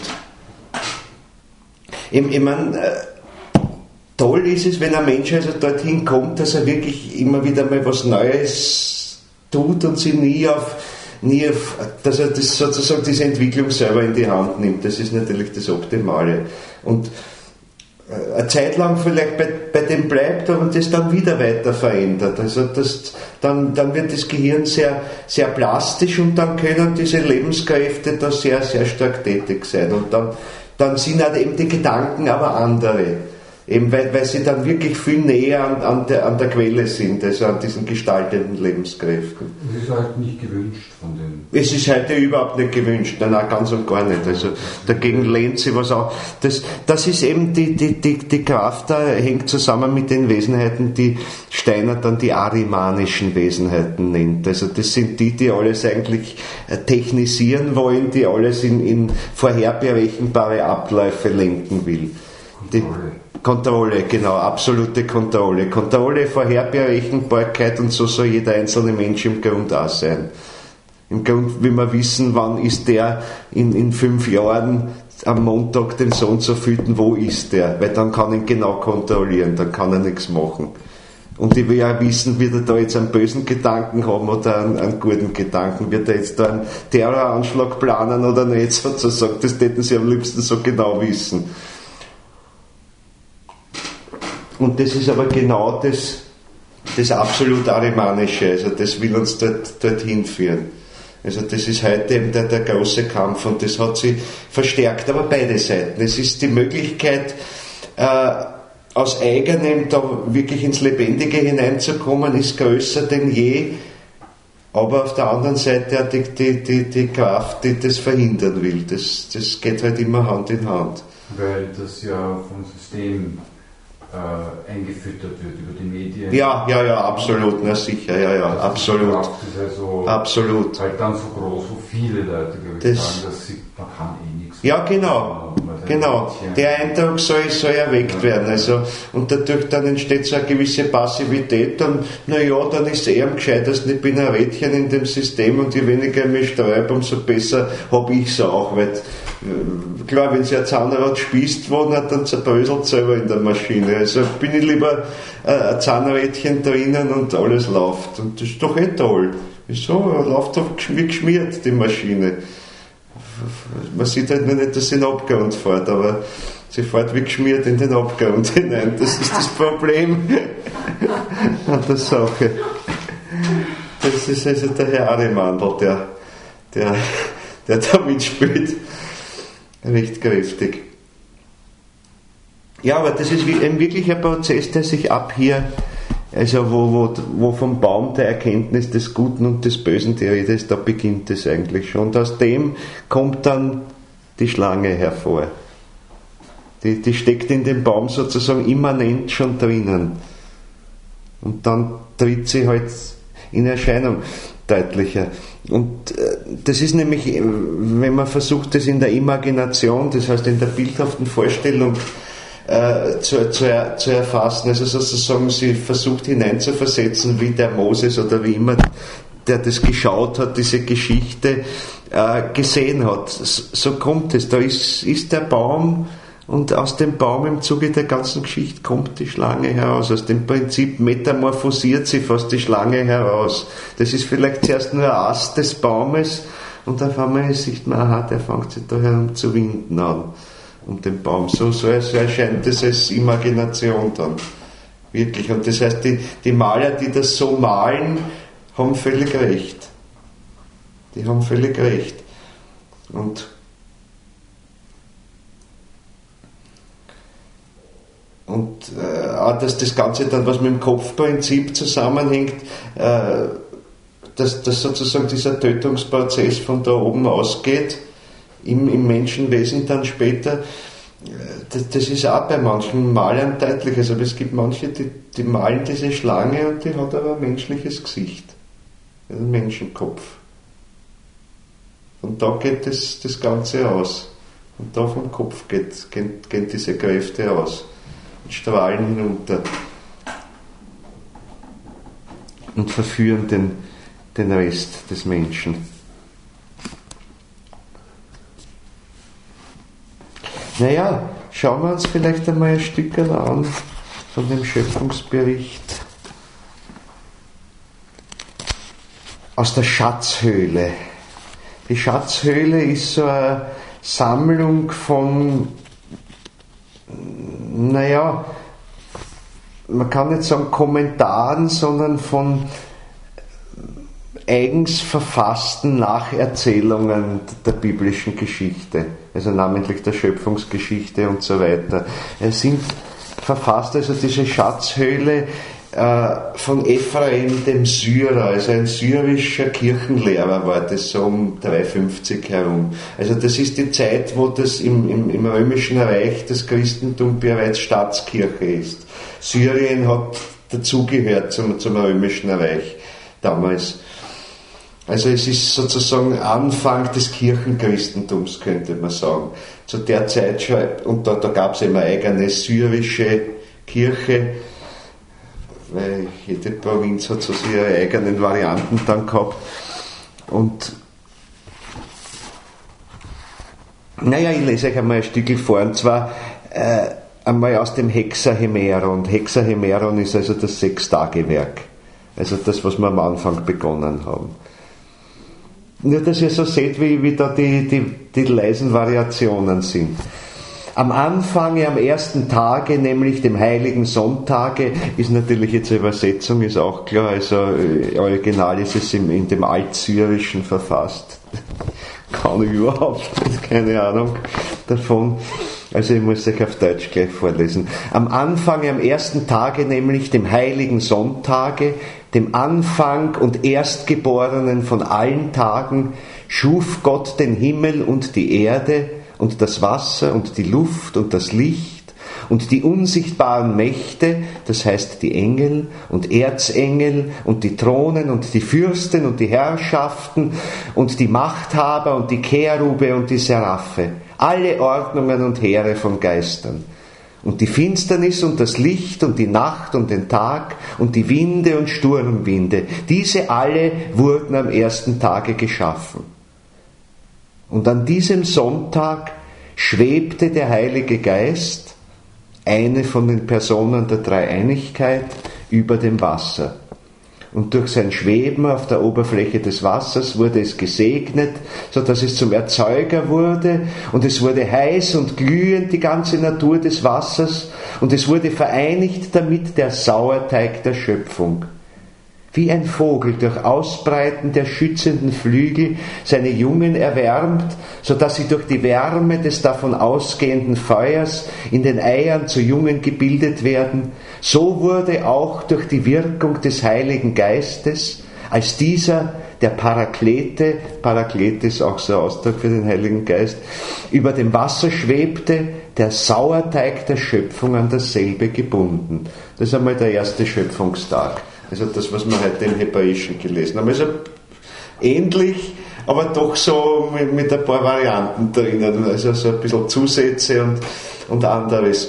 ich meine, toll ist es, wenn ein Mensch also dorthin kommt, dass er wirklich immer wieder mal was Neues tut und sich nie auf, dass er das sozusagen diese Entwicklung selber in die Hand nimmt. Das ist natürlich das Optimale. Und eine Zeit lang vielleicht bei dem bleibt und das dann wieder weiter verändert. Also dann wird das Gehirn sehr, sehr plastisch und dann können diese Lebenskräfte da sehr, sehr stark tätig sein. Und dann sind halt eben die Gedanken aber andere. Eben weil sie dann wirklich viel näher an der Quelle sind, also an diesen gestaltenden Lebenskräften. Es ist halt nicht gewünscht von denen. Es ist heute überhaupt nicht gewünscht, nein, ganz und gar nicht. Also dagegen lehnt sie was auch. Das ist eben die Kraft, da hängt zusammen mit den Wesenheiten, die Steiner dann die arimanischen Wesenheiten nennt. Also das sind die alles eigentlich technisieren wollen, die alles in vorherberechenbare Abläufe lenken will. Kontrolle, genau, absolute Kontrolle. Kontrolle, Vorherberechenbarkeit und so soll jeder einzelne Mensch im Grund auch sein. Im Grund will man wissen, wann ist der in 5 Jahren am Montag den so und so vielten, wo ist der? Weil dann kann ich ihn genau kontrollieren, dann kann er nichts machen. Und ich will ja wissen, wird er da jetzt einen bösen Gedanken haben oder einen guten Gedanken? Wird er jetzt da einen Terroranschlag planen oder nicht, sozusagen? Das täten sie am liebsten so genau wissen. Und das ist aber genau das absolut Arimanische, also das will uns dorthin führen. Also das ist heute eben der große Kampf und das hat sich verstärkt, aber beide Seiten. Es ist die Möglichkeit, aus eigenem da wirklich ins Lebendige hineinzukommen, ist größer denn je, aber auf der anderen Seite hat die Kraft, die das verhindern will. Das geht halt immer Hand in Hand. Weil das ja vom System eingefüttert wird über die Medien. Ja, absolut, na sicher, absolut. Das ist also absolut. Halt dann so groß, wo viele Leute, glaube ich, sagen, dass man kann nichts. Ja, genau. Der Eindruck soll erweckt werden. Also, und dadurch dann entsteht so eine gewisse Passivität. Dann ist es am gescheitesten, ich bin ein Rädchen in dem System und je weniger ich mich sträube, umso besser habe ich es auch. Weil, klar, wenn sie ein Zahnrad spießt, dann zerbröselt es selber in der Maschine. Also bin ich lieber ein Zahnrädchen drinnen und alles läuft. Und das ist doch toll. Wieso? Läuft doch wie geschmiert, die Maschine. Man sieht halt nur nicht, dass sie in den Abgrund fährt, aber sie fährt wie geschmiert in den Abgrund hinein. Das ist das Problem an der Sache. Das ist also der Herr Arimandl, der da mitspielt. Recht kräftig. Ja, aber das ist ein wirklicher Prozess, der sich ab hier, also wo vom Baum der Erkenntnis des Guten und des Bösen die Rede ist, da beginnt es eigentlich schon. Und aus dem kommt dann die Schlange hervor. Die steckt in dem Baum sozusagen immanent schon drinnen. Und dann tritt sie halt in Erscheinung deutlicher. Und das ist nämlich, wenn man versucht, das in der Imagination, das heißt in der bildhaften Vorstellung zu erfassen, also sozusagen sie versucht hineinzuversetzen, wie der Moses oder wie immer, der das geschaut hat, diese Geschichte gesehen hat. So kommt es, da ist der Baum und aus dem Baum im Zuge der ganzen Geschichte kommt die Schlange heraus. Aus dem Prinzip metamorphosiert sie fast die Schlange heraus. Das ist vielleicht zuerst nur ein Ast des Baumes und auf einmal sieht man, aha, der fängt sich da herum zu winden an, um den Baum. So erscheint es als Imagination dann. Wirklich. Und das heißt, die Maler, die das so malen, haben völlig recht. Die haben völlig recht. Und auch, dass das Ganze dann, was mit dem Kopfprinzip zusammenhängt, dass sozusagen dieser Tötungsprozess von da oben ausgeht, im Menschenwesen dann später, das ist auch bei manchen Malern deutlich. Also es gibt manche, die malen diese Schlange und die hat aber ein menschliches Gesicht, einen Menschenkopf. Und da geht das Ganze aus. Und da vom Kopf gehen diese Kräfte aus. Strahlen hinunter und verführen den Rest des Menschen. Naja, schauen wir uns vielleicht einmal ein Stück an von dem Schöpfungsbericht aus der Schatzhöhle. Die Schatzhöhle ist so eine Sammlung von, naja, man kann nicht sagen Kommentaren, sondern von eigens verfassten Nacherzählungen der biblischen Geschichte, also namentlich der Schöpfungsgeschichte und so weiter. Es sind verfasst, also diese Schatzhöhle von Ephraim dem Syrer, also ein syrischer Kirchenlehrer war das so um 350 herum. Also das ist die Zeit, wo das im Römischen Reich das Christentum bereits Staatskirche ist. Syrien hat dazugehört zum Römischen Reich damals. Also es ist sozusagen Anfang des Kirchenchristentums, könnte man sagen. Zu der Zeit schon, und da gab es eben eine eigene syrische Kirche, weil jede Provinz hat so ihre eigenen Varianten dann gehabt. Und naja, ich lese euch einmal ein Stückchen vor, und zwar einmal aus dem Hexahemeron. Hexahemeron ist also das Sechstagewerk, also das, was wir am Anfang begonnen haben. Nur, dass ihr so seht, wie da die leisen Variationen sind. Am Anfang, am ersten Tage, nämlich dem heiligen Sonntage, ist natürlich jetzt eine Übersetzung, ist auch klar, also original ist es in dem Altsyrischen verfasst. Kann ich überhaupt nicht, keine Ahnung davon. Also ich muss euch auf Deutsch gleich vorlesen. Am Anfang, am ersten Tage, nämlich dem heiligen Sonntage, dem Anfang und Erstgeborenen von allen Tagen, schuf Gott den Himmel und die Erde und das Wasser und die Luft und das Licht, und die unsichtbaren Mächte, das heißt die Engel und Erzengel und die Thronen und die Fürsten und die Herrschaften und die Machthaber und die Cherube und die Seraphe, alle Ordnungen und Heere von Geistern. Und die Finsternis und das Licht und die Nacht und den Tag und die Winde und Sturmwinde, diese alle wurden am ersten Tage geschaffen. Und an diesem Sonntag schwebte der Heilige Geist, eine von den Personen der Dreieinigkeit, über dem Wasser. Und durch sein Schweben auf der Oberfläche des Wassers wurde es gesegnet, so dass es zum Erzeuger wurde, und es wurde heiß und glühend, die ganze Natur des Wassers, und es wurde vereinigt damit der Sauerteig der Schöpfung. Wie ein Vogel durch Ausbreiten der schützenden Flügel seine Jungen erwärmt, so dass sie durch die Wärme des davon ausgehenden Feuers in den Eiern zu Jungen gebildet werden, so wurde auch durch die Wirkung des Heiligen Geistes, als dieser, der Paraklete ist auch so ein Ausdruck für den Heiligen Geist, über dem Wasser schwebte, der Sauerteig der Schöpfung an dasselbe gebunden. Das ist einmal der erste Schöpfungstag. Also das, was wir heute im Hebräischen gelesen haben. Also ähnlich, aber doch so mit ein paar Varianten drinnen. Also so ein bisschen Zusätze und anderes.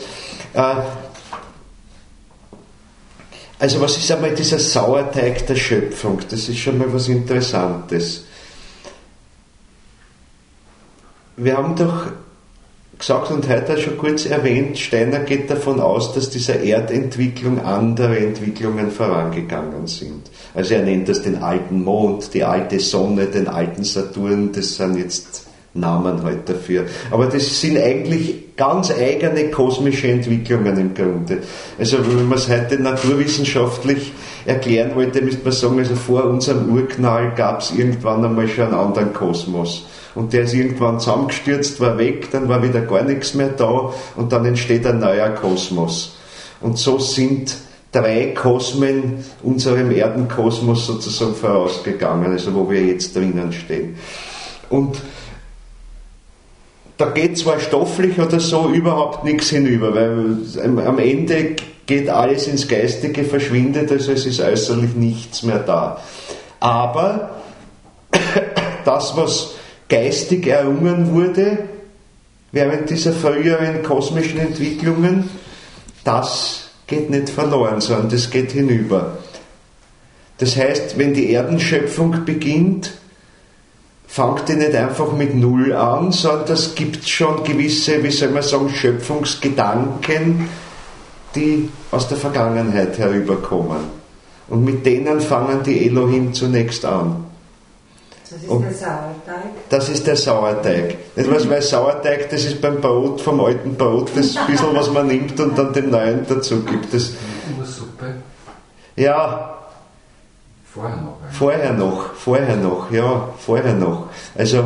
Also was ist einmal dieser Sauerteig der Schöpfung? Das ist schon mal was Interessantes. Wir haben doch gesagt und heute schon kurz erwähnt, Steiner geht davon aus, dass dieser Erdentwicklung andere Entwicklungen vorangegangen sind. Also er nennt das den alten Mond, die alte Sonne, den alten Saturn, das sind jetzt Namen halt dafür. Aber das sind eigentlich ganz eigene kosmische Entwicklungen im Grunde. Also wenn man es heute naturwissenschaftlich erklären wollte, müsste man sagen, also vor unserem Urknall gab es irgendwann einmal schon einen anderen Kosmos. Und der ist irgendwann zusammengestürzt, war weg, dann war wieder gar nichts mehr da und dann entsteht ein neuer Kosmos. Und so sind 3 Kosmen unserem Erdenkosmos sozusagen vorausgegangen, also wo wir jetzt drinnen stehen. Und da geht zwar stofflich oder so überhaupt nichts hinüber, weil am Ende geht alles ins Geistige, verschwindet, also es ist äußerlich nichts mehr da. Aber das, was geistig errungen wurde, während dieser früheren kosmischen Entwicklungen, das geht nicht verloren, sondern das geht hinüber. Das heißt, wenn die Erdenschöpfung beginnt, fängt die nicht einfach mit Null an, sondern das gibt schon gewisse, wie soll man sagen, Schöpfungsgedanken, die aus der Vergangenheit herüberkommen. Und mit denen fangen die Elohim zunächst an. Das ist der Sauerteig? Das ist der Sauerteig. Nicht was, weil Sauerteig, das ist beim Brot, vom alten Brot, das bisschen, was man nimmt und dann den neuen dazu gibt. Das, Ursuppe? Ja. Vorher noch. Also,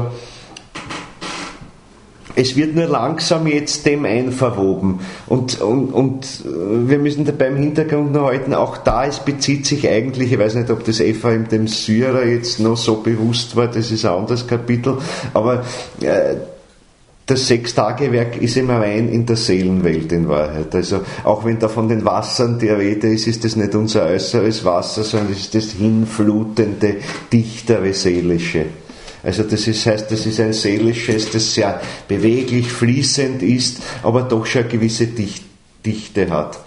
es wird nur langsam jetzt dem einverwoben. Und wir müssen dabei im Hintergrund noch halten, auch da, es bezieht sich eigentlich, ich weiß nicht, ob das Ephraim dem Syrer jetzt noch so bewusst war, das ist ein anderes Kapitel, aber das 6-Tage-Werk ist immer rein in der Seelenwelt in Wahrheit. Also auch wenn da von den Wassern die Rede ist, ist das nicht unser äußeres Wasser, sondern es ist das hinflutende, dichtere, seelische. Also das heißt, das ist ein seelisches, das sehr beweglich, fließend ist, aber doch schon eine gewisse Dichte hat.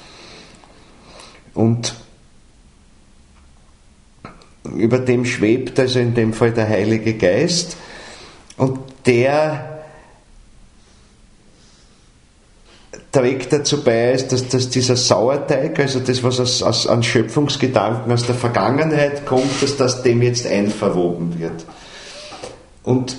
Und über dem schwebt also in dem Fall der Heilige Geist, und der trägt dazu bei, dass dieser Sauerteig, also das, was an Schöpfungsgedanken aus der Vergangenheit kommt, dass das dem jetzt einverwoben wird. Und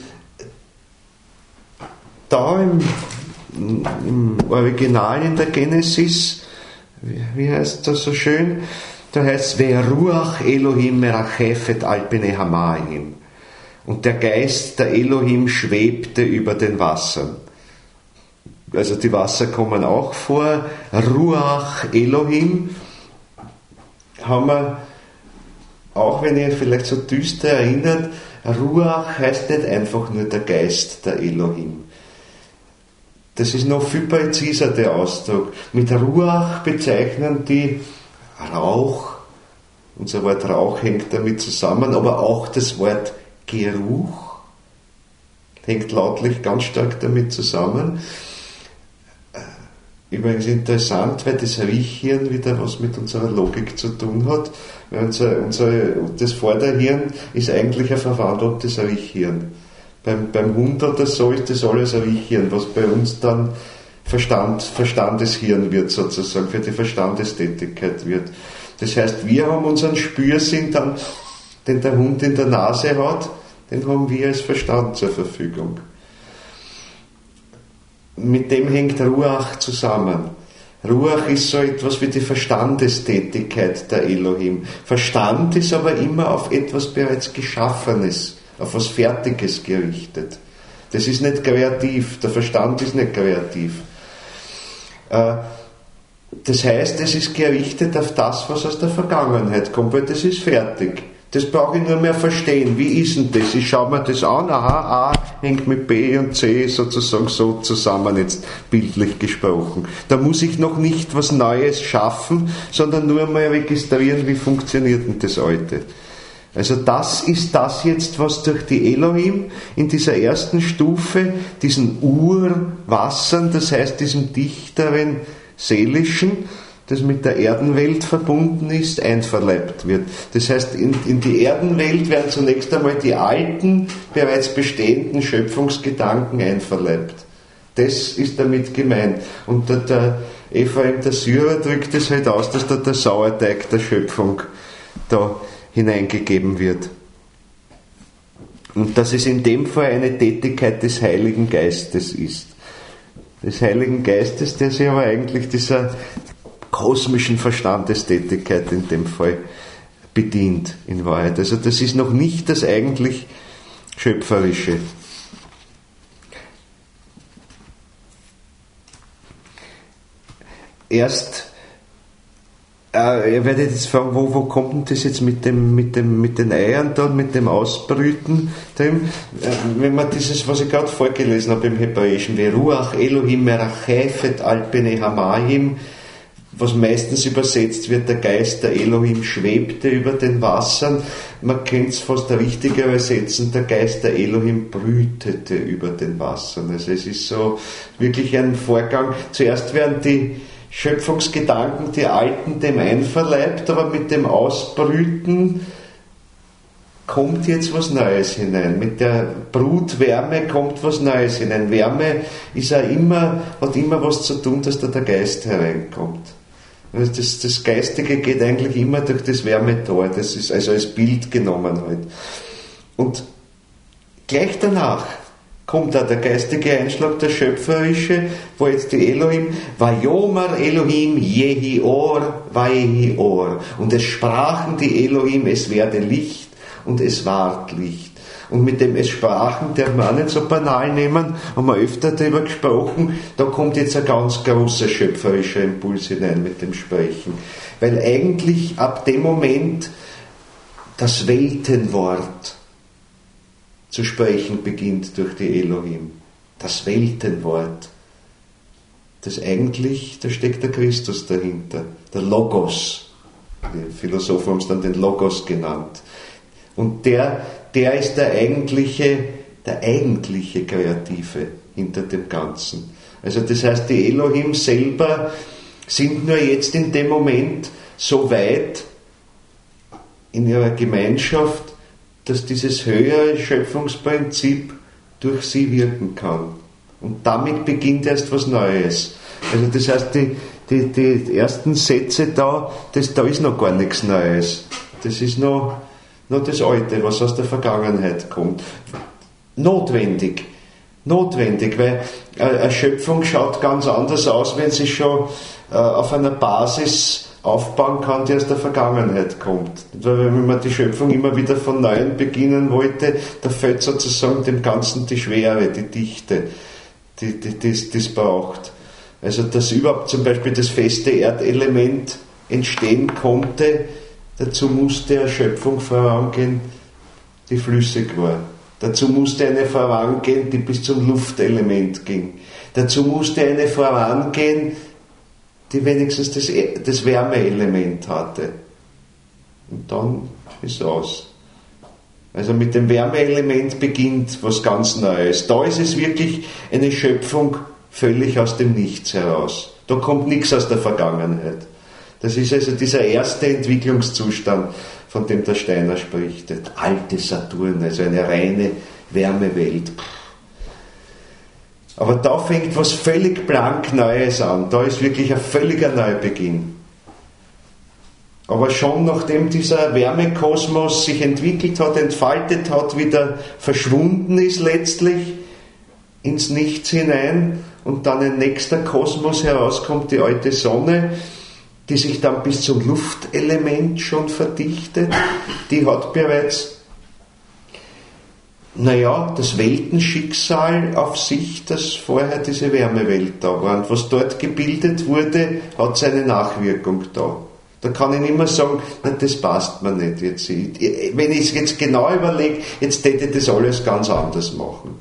da im Original in der Genesis, wie heißt das so schön? Da heißt es, Ve'ruach Elohim merachefet al pnei hamayim. Und der Geist der Elohim schwebte über den Wassern. Also die Wasser kommen auch vor. Ruach Elohim haben wir, auch wenn ihr vielleicht so düster erinnert, Ruach heißt nicht einfach nur der Geist der Elohim. Das ist noch viel präziser, der Ausdruck. Mit Ruach bezeichnen die Rauch, unser Wort Rauch hängt damit zusammen, aber auch das Wort Geruch hängt lautlich ganz stark damit zusammen. Übrigens interessant, weil das Riechhirn wieder was mit unserer Logik zu tun hat. Weil das Vorderhirn ist eigentlich ein verwandeltes Riechhirn. Beim Hund oder so ist das alles ein Riechhirn, was bei uns dann Verstandeshirn wird sozusagen, für die Verstandestätigkeit wird. Das heißt, wir haben unseren Spürsinn dann, den der Hund in der Nase hat, den haben wir als Verstand zur Verfügung. Mit dem hängt Ruach zusammen. Ruach ist so etwas wie die Verstandestätigkeit der Elohim. Verstand ist aber immer auf etwas bereits Geschaffenes, auf was Fertiges gerichtet. Das ist nicht kreativ, der Verstand ist nicht kreativ. Das heißt, es ist gerichtet auf das, was aus der Vergangenheit kommt, weil das ist fertig. Das brauche ich nur mehr verstehen. Wie ist denn das? Ich schaue mir das an, aha, A hängt mit B und C sozusagen so zusammen, jetzt bildlich gesprochen. Da muss ich noch nicht was Neues schaffen, sondern nur mal registrieren, wie funktioniert denn das Alte. Also das ist das jetzt, was durch die Elohim in dieser ersten Stufe, diesen Urwassern, das heißt diesem dichteren Seelischen, das mit der Erdenwelt verbunden ist, einverleibt wird. Das heißt, in die Erdenwelt werden zunächst einmal die alten, bereits bestehenden Schöpfungsgedanken einverleibt. Das ist damit gemeint. Und der Ephraim der Syrer drückt es halt aus, dass da der Sauerteig der Schöpfung da hineingegeben wird. Und dass es in dem Fall eine Tätigkeit des Heiligen Geistes ist. Des Heiligen Geistes, der sich aber eigentlich dieser kosmischen Verstandestätigkeit in dem Fall bedient, in Wahrheit. Also das ist noch nicht das eigentlich Schöpferische. Erst ihr werdet jetzt fragen, wo kommt denn das jetzt mit den Eiern da, mit dem Ausbrüten drin? Wenn man dieses, was ich gerade vorgelesen habe im Hebräischen, wie Ruach Elohim merachefet al pnei hamayim, was meistens übersetzt wird, der Geist der Elohim schwebte über den Wassern. Man könnte es fast richtiger übersetzen, der Geist der Elohim brütete über den Wassern. Also es ist so wirklich ein Vorgang. Zuerst werden die Schöpfungsgedanken, die alten, dem einverleibt, aber mit dem Ausbrüten kommt jetzt was Neues hinein. Mit der Brutwärme kommt was Neues hinein. Wärme ist hat immer was zu tun, dass da der Geist hereinkommt. Also das Geistige geht eigentlich immer durch das Wärmetor, das ist also als Bild genommen halt. Und gleich danach kommt da der geistige Einschlag, der schöpferische, wo jetzt die Elohim, Vayomar Elohim Yehi Or, Vayehi Or. Und es sprachen die Elohim, es werde Licht und es ward Licht. Und mit dem es sprachen, darf man auch nicht so banal nehmen, haben wir öfter darüber gesprochen, da kommt jetzt ein ganz großer schöpferischer Impuls hinein mit dem Sprechen. Weil eigentlich ab dem Moment das Weltenwort zu sprechen beginnt durch die Elohim. Das Weltenwort. Das eigentlich, da steckt der Christus dahinter. Der Logos. Die Philosophen haben es dann den Logos genannt. Und der ist der eigentliche Kreative hinter dem Ganzen. Also das heißt, die Elohim selber sind nur jetzt in dem Moment so weit in ihrer Gemeinschaft, dass dieses höhere Schöpfungsprinzip durch sie wirken kann. Und damit beginnt erst was Neues. Also das heißt, die ersten Sätze da ist noch gar nichts Neues. Das ist noch das Alte, was aus der Vergangenheit kommt. Notwendig, weil eine Schöpfung schaut ganz anders aus, wenn sie schon auf einer Basis aufbauen kann, die aus der Vergangenheit kommt. Weil wenn man die Schöpfung immer wieder von Neuem beginnen wollte, da fällt sozusagen dem Ganzen die Schwere, die Dichte, die es braucht. Also dass überhaupt zum Beispiel das feste Erdelement entstehen konnte, dazu musste eine Schöpfung vorangehen, die flüssig war. Dazu musste eine vorangehen, die bis zum Luftelement ging. Dazu musste eine vorangehen, die wenigstens das Wärmeelement hatte. Und dann ist es aus. Also mit dem Wärmeelement beginnt was ganz Neues. Da ist es wirklich eine Schöpfung völlig aus dem Nichts heraus. Da kommt nichts aus der Vergangenheit. Das ist also dieser erste Entwicklungszustand, von dem der Steiner spricht. Der alte Saturn, also eine reine Wärmewelt. Aber da fängt was völlig blank Neues an. Da ist wirklich ein völliger Neubeginn. Aber schon nachdem dieser Wärmekosmos sich entwickelt hat, entfaltet hat, wieder verschwunden ist letztlich ins Nichts hinein und dann ein nächster Kosmos herauskommt, die alte Sonne, die sich dann bis zum Luftelement schon verdichtet, die hat bereits, das Weltenschicksal auf sich, das vorher diese Wärmewelt da war. Und was dort gebildet wurde, hat seine Nachwirkung da. Da kann ich nicht mehr sagen, das passt mir nicht jetzt. Wenn ich es jetzt genau überlege, jetzt hätte ich das alles ganz anders machen.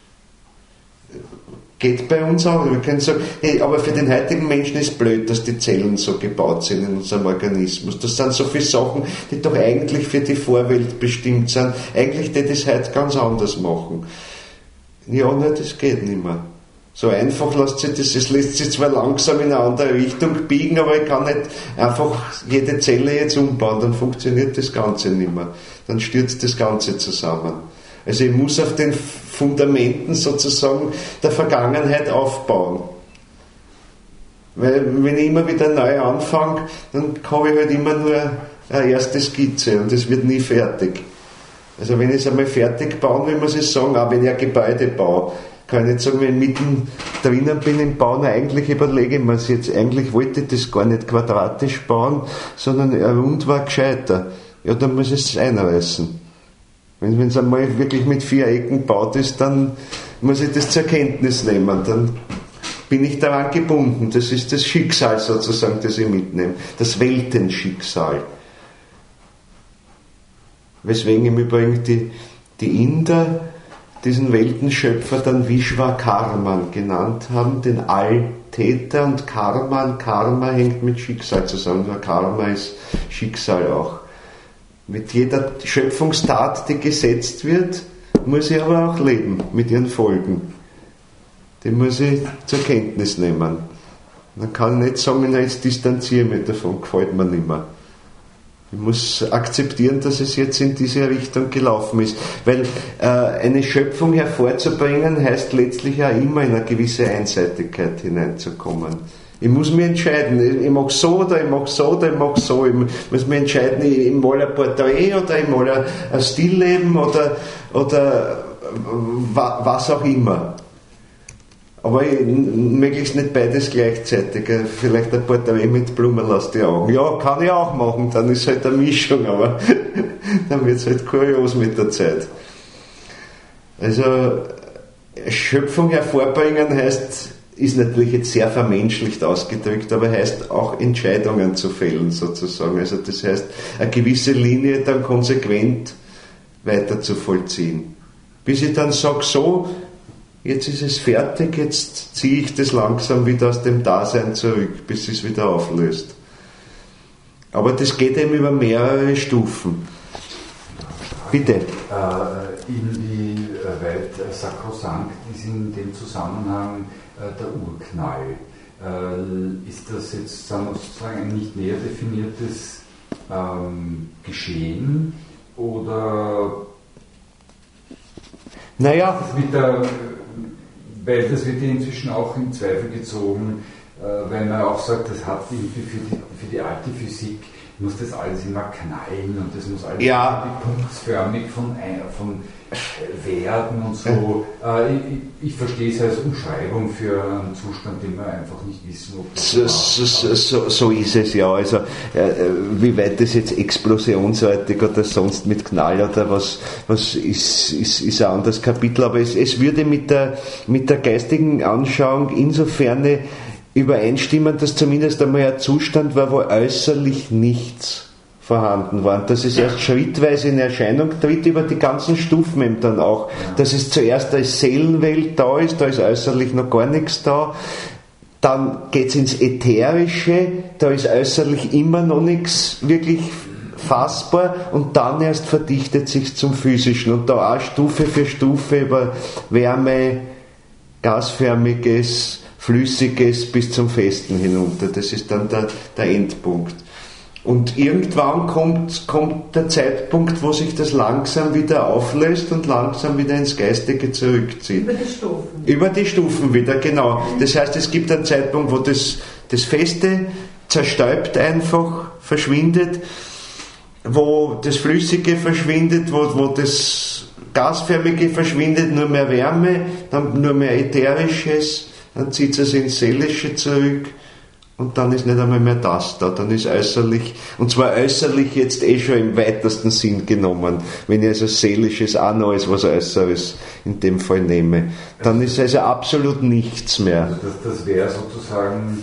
Geht bei uns auch. Wir können sagen, aber für den heutigen Menschen ist es blöd, dass die Zellen so gebaut sind in unserem Organismus. Das sind so viele Sachen, die doch eigentlich für die Vorwelt bestimmt sind. Eigentlich hätte ich es heute ganz anders machen. Ja, das geht nicht mehr. So einfach lässt sich das, es lässt sich zwar langsam in eine andere Richtung biegen, aber ich kann nicht einfach jede Zelle jetzt umbauen, dann funktioniert das Ganze nicht mehr. Dann stürzt das Ganze zusammen. Also ich muss auf den Fundamenten sozusagen der Vergangenheit aufbauen. Weil wenn ich immer wieder neu anfange, dann habe ich halt immer nur eine erste Skizze und es wird nie fertig. Also wenn ich es einmal fertig bauen will, muss ich sagen, auch wenn ich ein Gebäude baue, kann ich nicht sagen, wenn ich mitten drinnen bin im Bauen, eigentlich überlege ich mir es jetzt. Eigentlich wollte ich das gar nicht quadratisch bauen, sondern rund war gescheiter. Ja, dann muss ich es einreißen. Wenn es einmal wirklich mit 4 Ecken gebaut ist, dann muss ich das zur Kenntnis nehmen. Dann bin ich daran gebunden. Das ist das Schicksal sozusagen, das ich mitnehme. Das Weltenschicksal. Weswegen im Übrigen die Inder diesen Weltenschöpfer dann Vishwakarman genannt haben, den Alltäter, und Karma hängt mit Schicksal zusammen. Karma ist Schicksal auch. Mit jeder Schöpfungstat, die gesetzt wird, muss ich aber auch leben mit ihren Folgen. Die muss ich zur Kenntnis nehmen. Dann kann ich nicht sagen, jetzt distanziere mich davon, gefällt mir nicht mehr. Ich muss akzeptieren, dass es jetzt in diese Richtung gelaufen ist. Weil eine Schöpfung hervorzubringen, heißt letztlich ja immer in eine gewisse Einseitigkeit hineinzukommen. Ich muss mich entscheiden, ich mag so oder ich mag so oder ich mag so. Ich muss mich entscheiden, ich male ein Porträt oder ich male ein Stillleben oder was auch immer. Aber möglichst nicht beides gleichzeitig. Vielleicht ein Porträt mit Blumen aus die Augen. Ja, kann ich auch machen, dann ist halt eine Mischung, aber dann wird es halt kurios mit der Zeit. Also Schöpfung hervorbringen ist natürlich jetzt sehr vermenschlicht ausgedrückt, aber heißt auch Entscheidungen zu fällen sozusagen. Also das heißt, eine gewisse Linie dann konsequent weiter zu vollziehen. Bis ich dann sage, so, jetzt ist es fertig, jetzt ziehe ich das langsam wieder aus dem Dasein zurück, bis es wieder auflöst. Aber das geht eben über mehrere Stufen. Bitte. Inwieweit sakrosankt ist in dem Zusammenhang der Urknall? Ist das jetzt sozusagen ein nicht näher definiertes Geschehen oder weil das wird ja inzwischen auch in Zweifel gezogen, weil man auch sagt, das hat irgendwie für die alte Physik, muss das alles immer knallen und das muss alles punktsförmig von werden und so. Ich verstehe es als Umschreibung für einen Zustand, den wir einfach nicht wissen, ob das so ist es ja. Also wie weit das jetzt explosionsartig oder sonst mit Knall oder was ist ein anderes Kapitel, aber es würde mit der geistigen Anschauung insofern übereinstimmen, dass zumindest einmal ein Zustand war, wo äußerlich nichts vorhanden waren, dass es erst schrittweise in Erscheinung tritt über die ganzen Stufen eben dann auch, dass es zuerst als Seelenwelt da ist äußerlich noch gar nichts da, dann geht es ins Ätherische, da ist äußerlich immer noch nichts wirklich fassbar und dann erst verdichtet sich zum Physischen und da auch Stufe für Stufe über Wärme, gasförmiges, Flüssiges bis zum Festen hinunter. Das ist dann der Endpunkt. Und irgendwann kommt der Zeitpunkt, wo sich das langsam wieder auflöst und langsam wieder ins Geistige zurückzieht. Über die Stufen. Über die Stufen wieder, genau. Das heißt, es gibt einen Zeitpunkt, wo das Feste zerstäubt einfach, verschwindet, wo das Flüssige verschwindet, wo das Gasförmige verschwindet, nur mehr Wärme, dann nur mehr Ätherisches, dann zieht es ins Seelische zurück und dann ist nicht einmal mehr das da, dann ist äußerlich, und zwar äußerlich jetzt schon im weitesten Sinn genommen, wenn ich also Seelisches auch noch als was Äußeres in dem Fall nehme, dann ist also absolut nichts mehr. Also das wäre sozusagen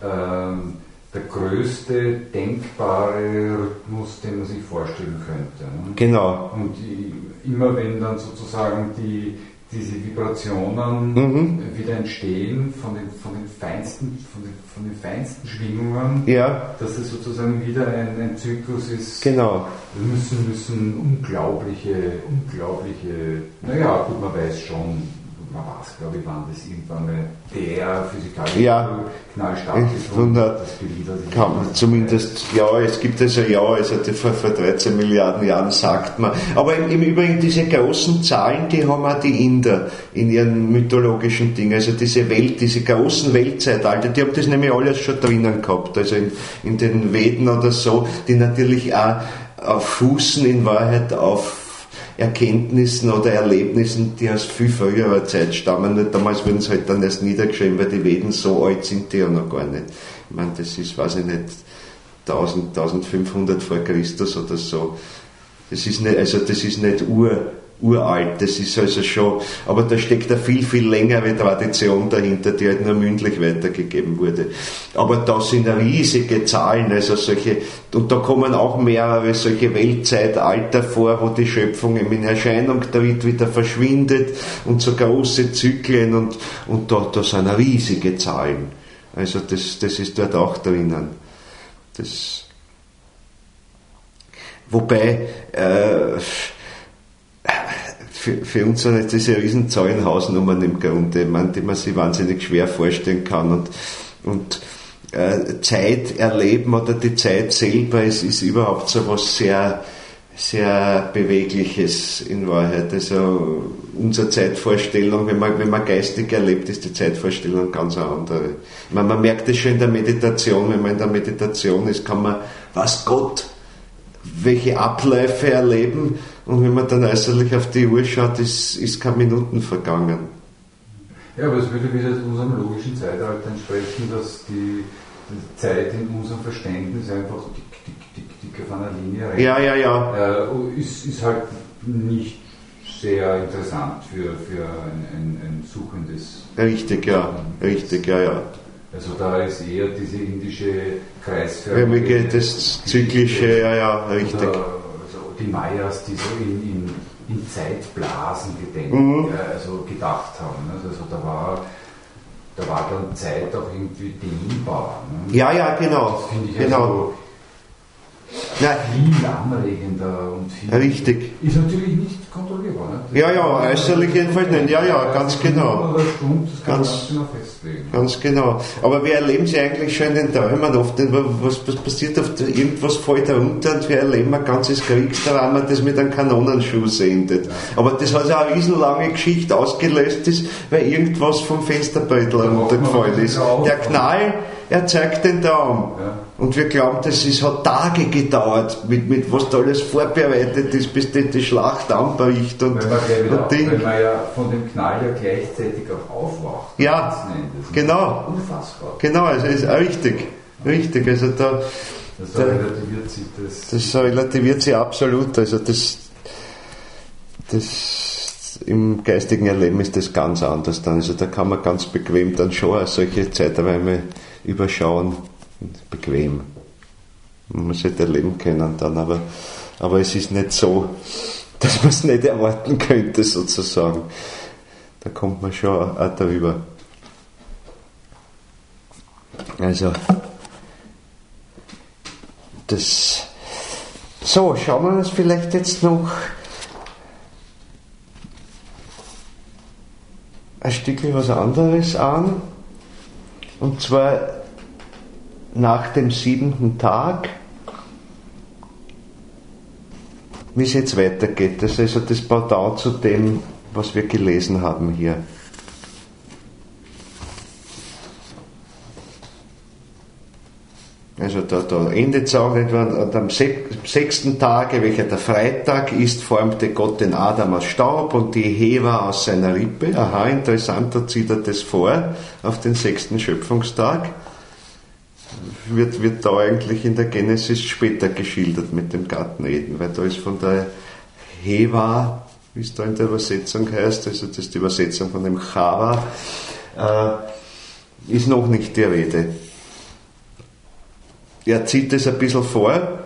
der größte denkbare Rhythmus, den man sich vorstellen könnte. Ne? Genau. Und immer wenn dann sozusagen diese Vibrationen wieder entstehen von den feinsten Schwingungen, dass es sozusagen wieder ein Zyklus ist. Genau. Müssen unglaubliche, naja, gut, man weiß schon, man weiß, glaube ich, wann das irgendwann mal der physikalische knallstark ist. Kann man zumindest, es gibt also vor 13 Milliarden Jahren sagt man. Aber im Übrigen, diese großen Zahlen, die haben auch die Inder in ihren mythologischen Dingen, also diese großen Weltzeitalter, die haben das nämlich alles schon drinnen gehabt, also in den Veden oder so, die natürlich auch fußen in Wahrheit auf Erkenntnissen oder Erlebnissen, die aus viel früherer Zeit stammen. Nur damals wurden sie halt dann erst niedergeschrieben, weil die Veden so alt sind die ja noch gar nicht. Ich meine, das ist, weiß ich nicht, 1500 vor Christus oder so. Das ist nicht uralt, das ist also schon, aber da steckt eine viel, viel längere Tradition dahinter, die halt nur mündlich weitergegeben wurde. Aber da sind riesige Zahlen, also solche, und da kommen auch mehrere solche Weltzeitalter vor, wo die Schöpfung in Erscheinung tritt, wieder verschwindet und so große Zyklen und da sind riesige Zahlen. Also das ist dort auch drinnen. Wobei, für uns sind diese riesen Zahlenhausnummern im Grunde, die man sich wahnsinnig schwer vorstellen kann und Zeit erleben oder die Zeit selber ist überhaupt so was sehr, sehr Bewegliches in Wahrheit. Also unsere Zeitvorstellung, wenn man geistig erlebt, ist die Zeitvorstellung ganz eine andere. Ich meine, man merkt es schon in der Meditation, wenn man in der Meditation ist, kann man, was Gott, welche Abläufe erleben, und wenn man dann äußerlich auf die Uhr schaut, ist keine Minuten vergangen. Ja, aber es würde wieder unserem logischen Zeitalter entsprechen, dass die Zeit in unserem Verständnis einfach dick auf einer Linie rennt. Ja. Ist halt nicht sehr interessant für ein suchendes... Richtig, ja. Also da ist eher diese indische kreisförmige... Das zyklische, richtig. Oder die Mayas, die so in Zeitblasen gedacht haben. Also da war dann Zeit auch irgendwie dehnbar. Ne? Ja, genau. Das finde ich genau. Viel anregender und viel... Richtig. Ist natürlich nicht kontrollierbar. Ne? Ja, äußerlich jedenfalls nicht. Ja, ganz genau. Oder Stunde, das kann man ganz genau festlegen. Ganz genau. Aber wir erleben sie eigentlich schon in den Träumen oft. Was passiert oft? Irgendwas fällt herunter und wir erleben ein ganzes Kriegsdrama, das mit einem Kanonenschuss endet. Ja. Aber das hat ja eine riesenlange Geschichte ausgelöst ist, weil irgendwas vom Fensterbeutel runtergefallen ist. Der Knall erzeugt den Traum. Ja. Und wir glauben, hat Tage gedauert, mit was da alles vorbereitet ist, bis die Schlacht anbricht. Weil man ja von dem Knall ja gleichzeitig auch aufwacht. Ja, genau. Unfassbar. Genau, also ist richtig. Also das relativiert sich das. Das relativiert sich absolut. Also das im geistigen Erleben ist das ganz anders dann. Also da kann man ganz bequem dann schon solche Zeiträume überschauen. Bequem. Man muss halt erleben können dann, aber es ist nicht so, dass man es nicht erwarten könnte, sozusagen. Da kommt man schon auch darüber. Also, so, schauen wir uns vielleicht jetzt noch ein Stückchen was anderes an. Und zwar nach dem 7. Tag, wie es jetzt weitergeht. Das ist also das Pendant zu dem, was wir gelesen haben hier. Also da endet es auch etwa, und am 6. Tage, welcher der Freitag ist, formte Gott den Adam aus Staub und die Heva aus seiner Rippe. Aha, interessant, da zieht er das vor, auf den 6. Schöpfungstag. Wird da eigentlich in der Genesis später geschildert mit dem Garten Eden, weil da ist von der Heva, wie es da in der Übersetzung heißt, also das ist die Übersetzung von dem Chava, ist noch nicht die Rede. Er zieht das ein bisschen vor,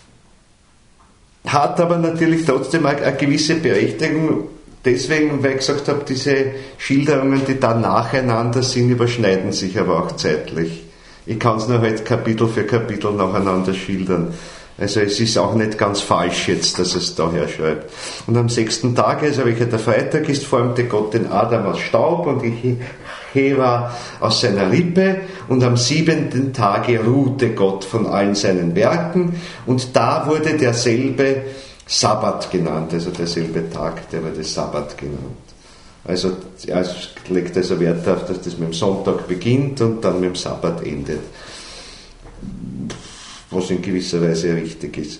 hat aber natürlich trotzdem eine gewisse Berechtigung, deswegen, weil ich gesagt habe, diese Schilderungen, die da nacheinander sind, überschneiden sich aber auch zeitlich. Ich kann es nur halt Kapitel für Kapitel nacheinander schildern. Also es ist auch nicht ganz falsch jetzt, dass es daher schreibt. Und am 6. Tag, also welcher der Freitag ist, formte Gott den Adam aus Staub und die Heva aus seiner Rippe, und am 7. Tage ruhte Gott von allen seinen Werken, und da wurde derselbe Sabbat genannt, also derselbe Tag, der wurde Sabbat genannt. Also legt also Wert darauf, dass das mit dem Sonntag beginnt und dann mit dem Sabbat endet. Was in gewisser Weise richtig ist.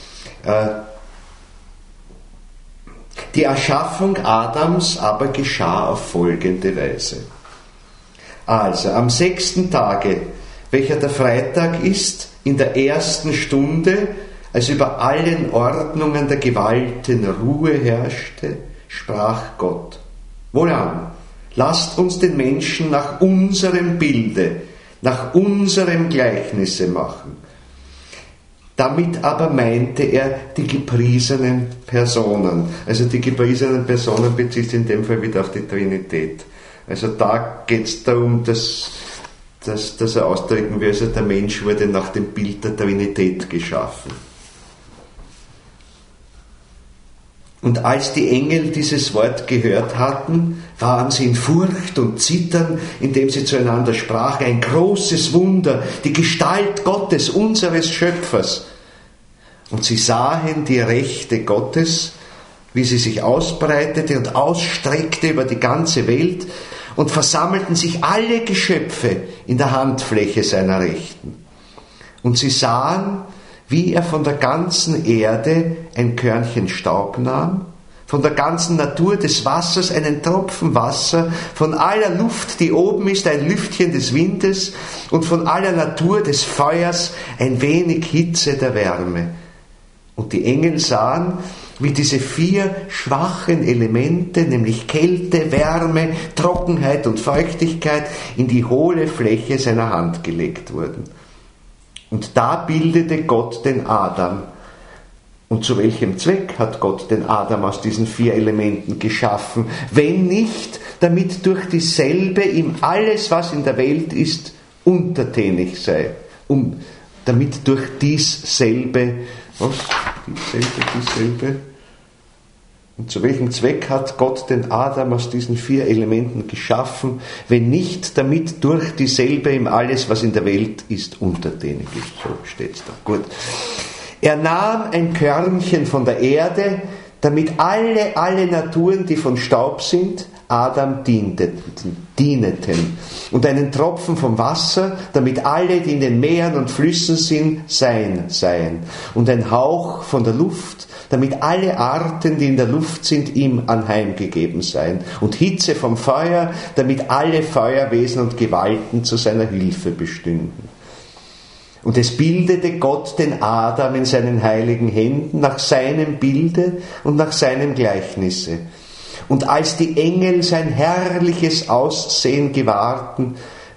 Die Erschaffung Adams aber geschah auf folgende Weise. Also am 6. Tage, welcher der Freitag ist, in der 1. Stunde, als über allen Ordnungen der Gewalten Ruhe herrschte, sprach Gott: Wohlan, lasst uns den Menschen nach unserem Bilde, nach unserem Gleichnisse machen. Damit aber meinte er die gepriesenen Personen. Also die gepriesenen Personen bezieht sich in dem Fall wieder auf die Trinität. Also da geht es darum, dass er ausdrücken will, also der Mensch wurde nach dem Bild der Trinität geschaffen. Und als die Engel dieses Wort gehört hatten, waren sie in Furcht und Zittern, indem sie zueinander sprachen: Ein großes Wunder, die Gestalt Gottes, unseres Schöpfers. Und sie sahen die Rechte Gottes, wie sie sich ausbreitete und ausstreckte über die ganze Welt, und versammelten sich alle Geschöpfe in der Handfläche seiner Rechten. Und sie sahen, wie er von der ganzen Erde ein Körnchen Staub nahm, von der ganzen Natur des Wassers einen Tropfen Wasser, von aller Luft, die oben ist, ein Lüftchen des Windes, und von aller Natur des Feuers ein wenig Hitze der Wärme. Und die Engel sahen, wie diese 4 schwachen Elemente, nämlich Kälte, Wärme, Trockenheit und Feuchtigkeit, in die hohle Fläche seiner Hand gelegt wurden. Und da bildete Gott den Adam. Und zu welchem Zweck hat Gott den Adam aus diesen 4 Elementen geschaffen, wenn nicht, damit durch dieselbe ihm alles, was in der Welt ist, untertänig sei, damit durch dieselbe, dieselbe, und zu welchem Zweck hat Gott den Adam aus diesen 4 Elementen geschaffen, wenn nicht, damit durch dieselbe ihm alles, was in der Welt ist, untertänig ist. So steht es da. Gut. Er nahm ein Körnchen von der Erde, damit alle Naturen, die von Staub sind, Adam dieneten. Und einen Tropfen vom Wasser, damit alle, die in den Meeren und Flüssen sind, sein seien. Und ein Hauch von der Luft, damit alle Arten, die in der Luft sind, ihm anheimgegeben seien. Und Hitze vom Feuer, damit alle Feuerwesen und Gewalten zu seiner Hilfe bestünden. Und es bildete Gott den Adam in seinen heiligen Händen nach seinem Bilde und nach seinem Gleichnisse. Und als die Engel sein herrliches Aussehen gewahrten,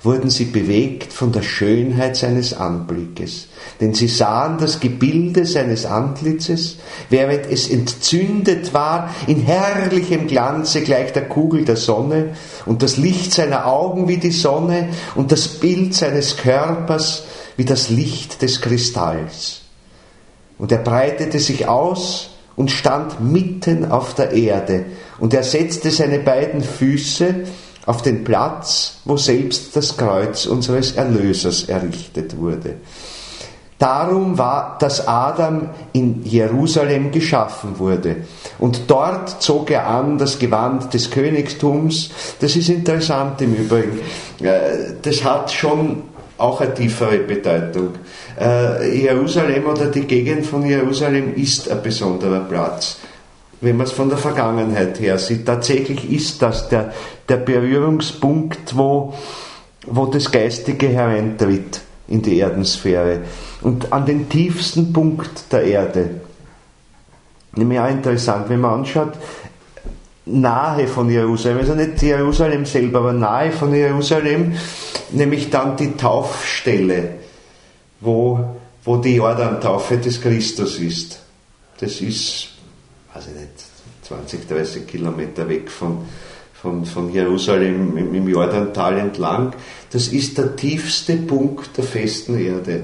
wurden sie bewegt von der Schönheit seines Anblickes. Denn sie sahen das Gebilde seines Antlitzes, während es entzündet war, in herrlichem Glanze gleich der Kugel der Sonne, und das Licht seiner Augen wie die Sonne, und das Bild seines Körpers wie das Licht des Kristalls. Und er breitete sich aus und stand mitten auf der Erde, und er setzte seine beiden Füße auf den Platz, wo selbst das Kreuz unseres Erlösers errichtet wurde. Darum war, dass Adam in Jerusalem geschaffen wurde. Und dort zog er an das Gewand des Königtums. Das ist interessant im Übrigen. Das hat schon auch eine tiefere Bedeutung. Jerusalem oder die Gegend von Jerusalem ist ein besonderer Platz. Wenn man es von der Vergangenheit her sieht, tatsächlich ist das der Berührungspunkt, wo das Geistige hereintritt in die Erdensphäre. Und an den tiefsten Punkt der Erde. Nämlich auch interessant, wenn man anschaut, nahe von Jerusalem, also nicht Jerusalem selber, aber nahe von Jerusalem, nämlich dann die Taufstelle, wo die Jordantaufe des Christus ist. Das ist, weiß ich nicht, 20, 30 Kilometer weg von Jerusalem im Jordantal entlang. Das ist der tiefste Punkt der festen Erde.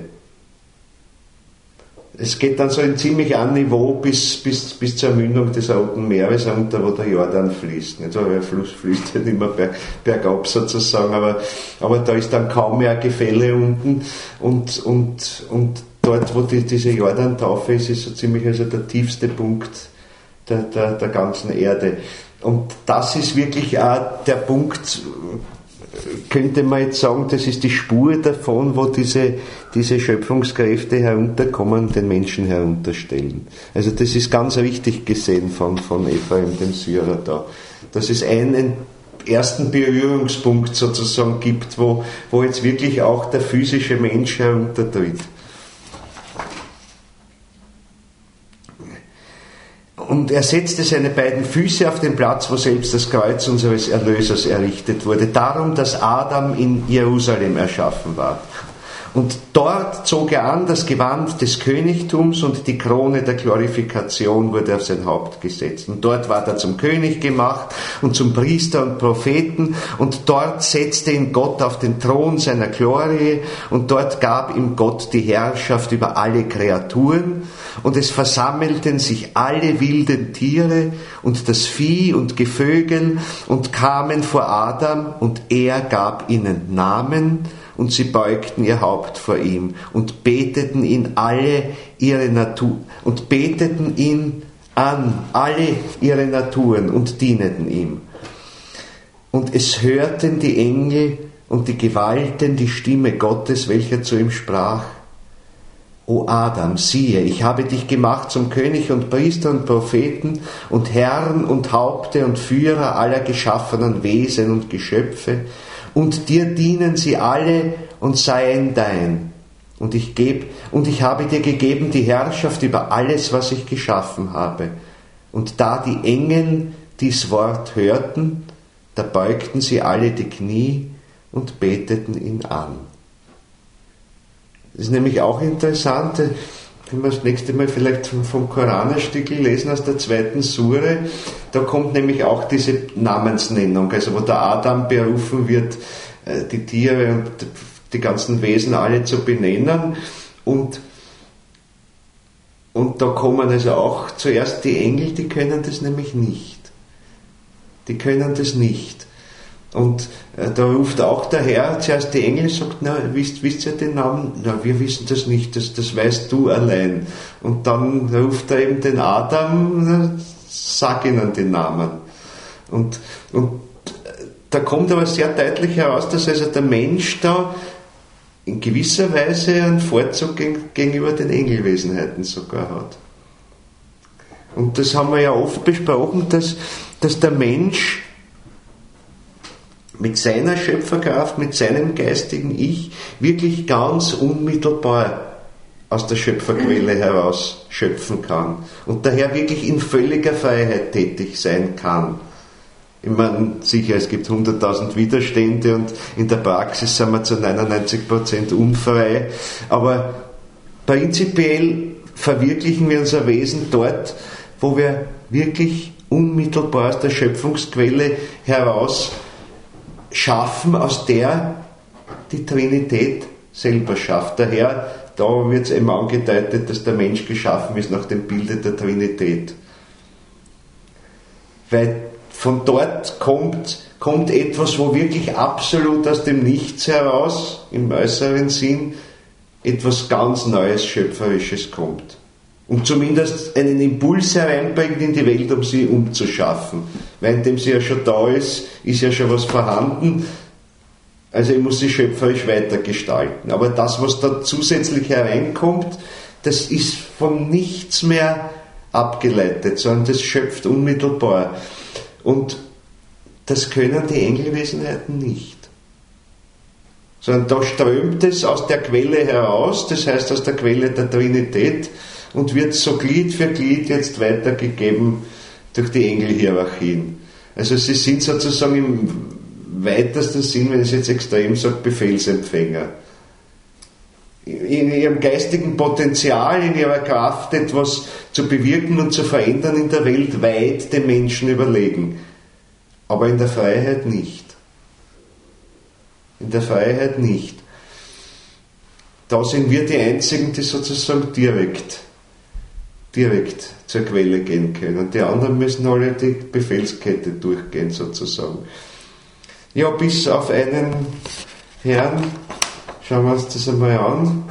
Es geht dann so ein ziemlich an Niveau bis zur Mündung des Roten Meeres runter, wo der Jordan fließt. Nicht? Der Fluss fließt nicht immer bergab sozusagen, aber da ist dann kaum mehr Gefälle unten und dort, wo diese Jordan-Taufe ist, ist so ziemlich also der tiefste Punkt der ganzen Erde. Und das ist wirklich auch der Punkt, könnte man jetzt sagen, das ist die Spur davon, wo diese Schöpfungskräfte herunterkommen, den Menschen herunterstellen. Also das ist ganz richtig gesehen von Ephraim dem Syrer da. Dass es einen ersten Berührungspunkt sozusagen gibt, wo jetzt wirklich auch der physische Mensch heruntertritt. Und er setzte seine beiden Füße auf den Platz, wo selbst das Kreuz unseres Erlösers errichtet wurde. Darum, dass Adam in Jerusalem erschaffen war. Und dort zog er an das Gewand des Königtums und die Krone der Glorifikation wurde auf sein Haupt gesetzt. Und dort ward er zum König gemacht und zum Priester und Propheten. Und dort setzte ihn Gott auf den Thron seiner Glorie. Und dort gab ihm Gott die Herrschaft über alle Kreaturen. Und es versammelten sich alle wilden Tiere und das Vieh und Gevögel und kamen vor Adam und er gab ihnen Namen und sie beugten ihr Haupt vor ihm und beteten ihn alle ihre Natur und beteten ihn an alle ihre Naturen und dieneten ihm. Und es hörten die Engel und die Gewalten die Stimme Gottes, welcher zu ihm sprach: O Adam, siehe, ich habe dich gemacht zum König und Priester und Propheten und Herrn und Haupte und Führer aller geschaffenen Wesen und Geschöpfe, und dir dienen sie alle und seien dein. Und ich habe dir gegeben die Herrschaft über alles, was ich geschaffen habe. Und da die Engel dies Wort hörten, da beugten sie alle die Knie und beteten ihn an. Das ist nämlich auch interessant, wenn wir das nächste Mal vielleicht vom Koran ein Stück lesen aus der 2. Sure, da kommt nämlich auch diese Namensnennung, also wo der Adam berufen wird, die Tiere und die ganzen Wesen alle zu benennen und da kommen also auch zuerst die Engel, die können das nämlich nicht. Die können das nicht. Und da ruft auch der Herr zuerst die Engel, sagt, na, wisst ihr den Namen? Na, wir wissen das nicht, das weißt du allein. Und dann ruft er eben den Adam, sag ihnen den Namen. Und da kommt aber sehr deutlich heraus, dass also der Mensch da in gewisser Weise einen Vorzug gegenüber den Engelwesenheiten sogar hat. Und das haben wir ja oft besprochen, dass der Mensch mit seiner Schöpferkraft, mit seinem geistigen Ich wirklich ganz unmittelbar aus der Schöpferquelle heraus schöpfen kann und daher wirklich in völliger Freiheit tätig sein kann. Ich meine, sicher, es gibt 100.000 Widerstände und in der Praxis sind wir zu 99% unfrei, aber prinzipiell verwirklichen wir unser Wesen dort, wo wir wirklich unmittelbar aus der Schöpfungsquelle heraus schaffen, aus der die Trinität selber schafft. Daher, da wird es eben angedeutet, dass der Mensch geschaffen ist nach dem Bilde der Trinität. Weil von dort kommt etwas, wo wirklich absolut aus dem Nichts heraus, im äußeren Sinn, etwas ganz Neues, Schöpferisches kommt. Und zumindest einen Impuls hereinbringt in die Welt, um sie umzuschaffen. Weil indem sie ja schon da ist ja schon was vorhanden. Also ich muss sie schöpferisch weitergestalten. Aber das, was da zusätzlich hereinkommt, das ist von nichts mehr abgeleitet, sondern das schöpft unmittelbar. Und das können die Engelwesenheiten nicht. Sondern da strömt es aus der Quelle heraus, das heißt aus der Quelle der Trinität, und wird so Glied für Glied jetzt weitergegeben durch die Engelhierarchien. Also sie sind sozusagen im weitesten Sinn, wenn ich es jetzt extrem sage, Befehlsempfänger. In ihrem geistigen Potenzial, in ihrer Kraft etwas zu bewirken und zu verändern in der Welt weit dem Menschen überlegen. Aber in der Freiheit nicht. In der Freiheit nicht. Da sind wir die Einzigen, die sozusagen direkt zur Quelle gehen können. Und die anderen müssen alle die Befehlskette durchgehen sozusagen. Ja, bis auf einen Herrn, schauen wir uns das einmal an.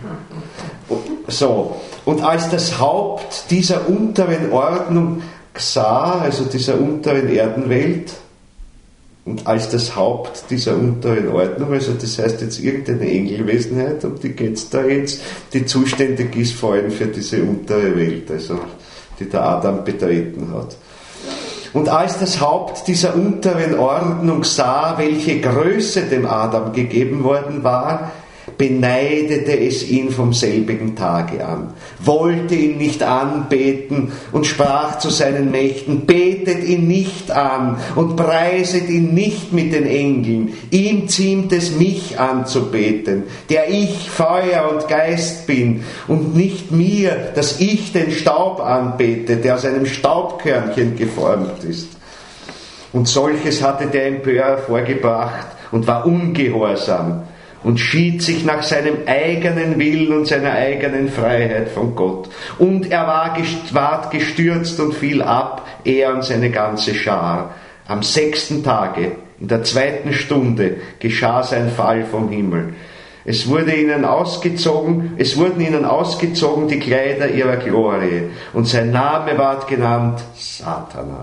So, und als das Haupt dieser unteren Ordnung Xa, also dieser unteren Erdenwelt, und als das Haupt dieser unteren Ordnung, also das heißt jetzt irgendeine Engelwesenheit, um die geht es da jetzt, die zuständig ist vor allem für diese untere Welt, also die der Adam betreten hat. Und als das Haupt dieser unteren Ordnung sah, welche Größe dem Adam gegeben worden war, beneidete es ihn vom selbigen Tage an, wollte ihn nicht anbeten und sprach zu seinen Mächten: Betet ihn nicht an und preiset ihn nicht mit den Engeln, ihm ziemt es mich anzubeten, der ich Feuer und Geist bin, und nicht mir, dass ich den Staub anbete, der aus einem Staubkörnchen geformt ist. Und solches hatte der Empörer vorgebracht und war ungehorsam und schied sich nach seinem eigenen Willen und seiner eigenen Freiheit von Gott. Und er ward gestürzt und fiel ab, er und seine ganze Schar. Am 6. Tage, in der 2. Stunde, geschah sein Fall vom Himmel. Es wurden ihnen ausgezogen die Kleider ihrer Glorie, und sein Name ward genannt Satana.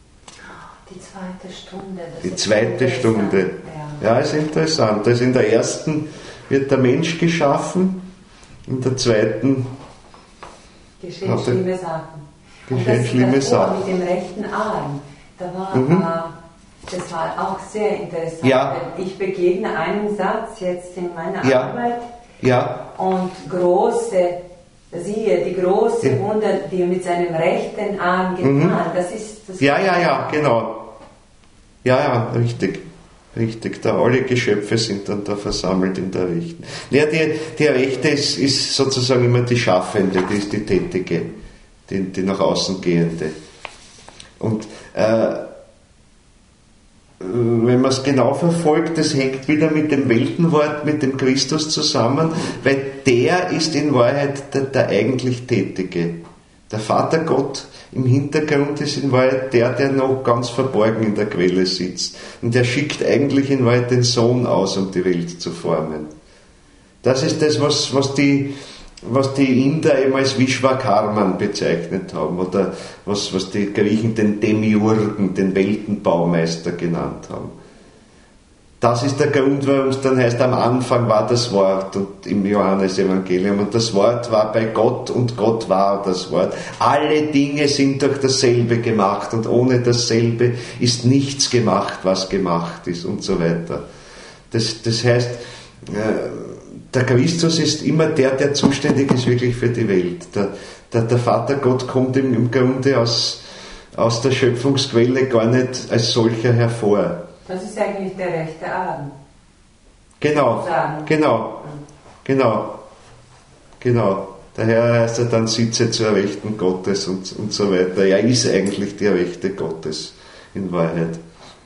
Die zweite Stunde. Ja, ist interessant. Also in der ersten wird der Mensch geschaffen, in der zweiten geschehen schlimme Sachen. Geschehen schlimme Sachen. Mit dem rechten Arm, das war auch sehr interessant. Ja. Ich begegne einen Satz jetzt in meiner Arbeit. Ja. Und die große Wunder, die er mit seinem rechten Arm getan. Das ist das. Ja, genau. Ja, richtig. Da alle Geschöpfe sind dann da versammelt in der Rechten. Ja, die Rechte ist sozusagen immer die Schaffende, die ist die Tätige, die nach außen gehende. Und wenn man es genau verfolgt, das hängt wieder mit dem Weltenwort, mit dem Christus zusammen, weil der ist in Wahrheit der eigentlich Tätige. Der Vater Gott im Hintergrund ist in Wahrheit der noch ganz verborgen in der Quelle sitzt. Und der schickt eigentlich in Wahrheit den Sohn aus, um die Welt zu formen. Das ist das, was die Inder eben als Vishwakarman bezeichnet haben, oder was die Griechen den Demiurgen, den Weltenbaumeister genannt haben. Das ist der Grund, warum es dann heißt, am Anfang war das Wort, und im Johannesevangelium, und das Wort war bei Gott und Gott war das Wort. Alle Dinge sind durch dasselbe gemacht, und ohne dasselbe ist nichts gemacht, was gemacht ist, und so weiter. Das heißt, der Christus ist immer der zuständig ist wirklich für die Welt. Der Vater Gott kommt im Grunde aus aus der Schöpfungsquelle gar nicht als solcher hervor. Das ist eigentlich der rechte Arm. Genau. Daher heißt er dann, sitze zur Rechten Gottes und so weiter. Er ist eigentlich der Rechte Gottes in Wahrheit.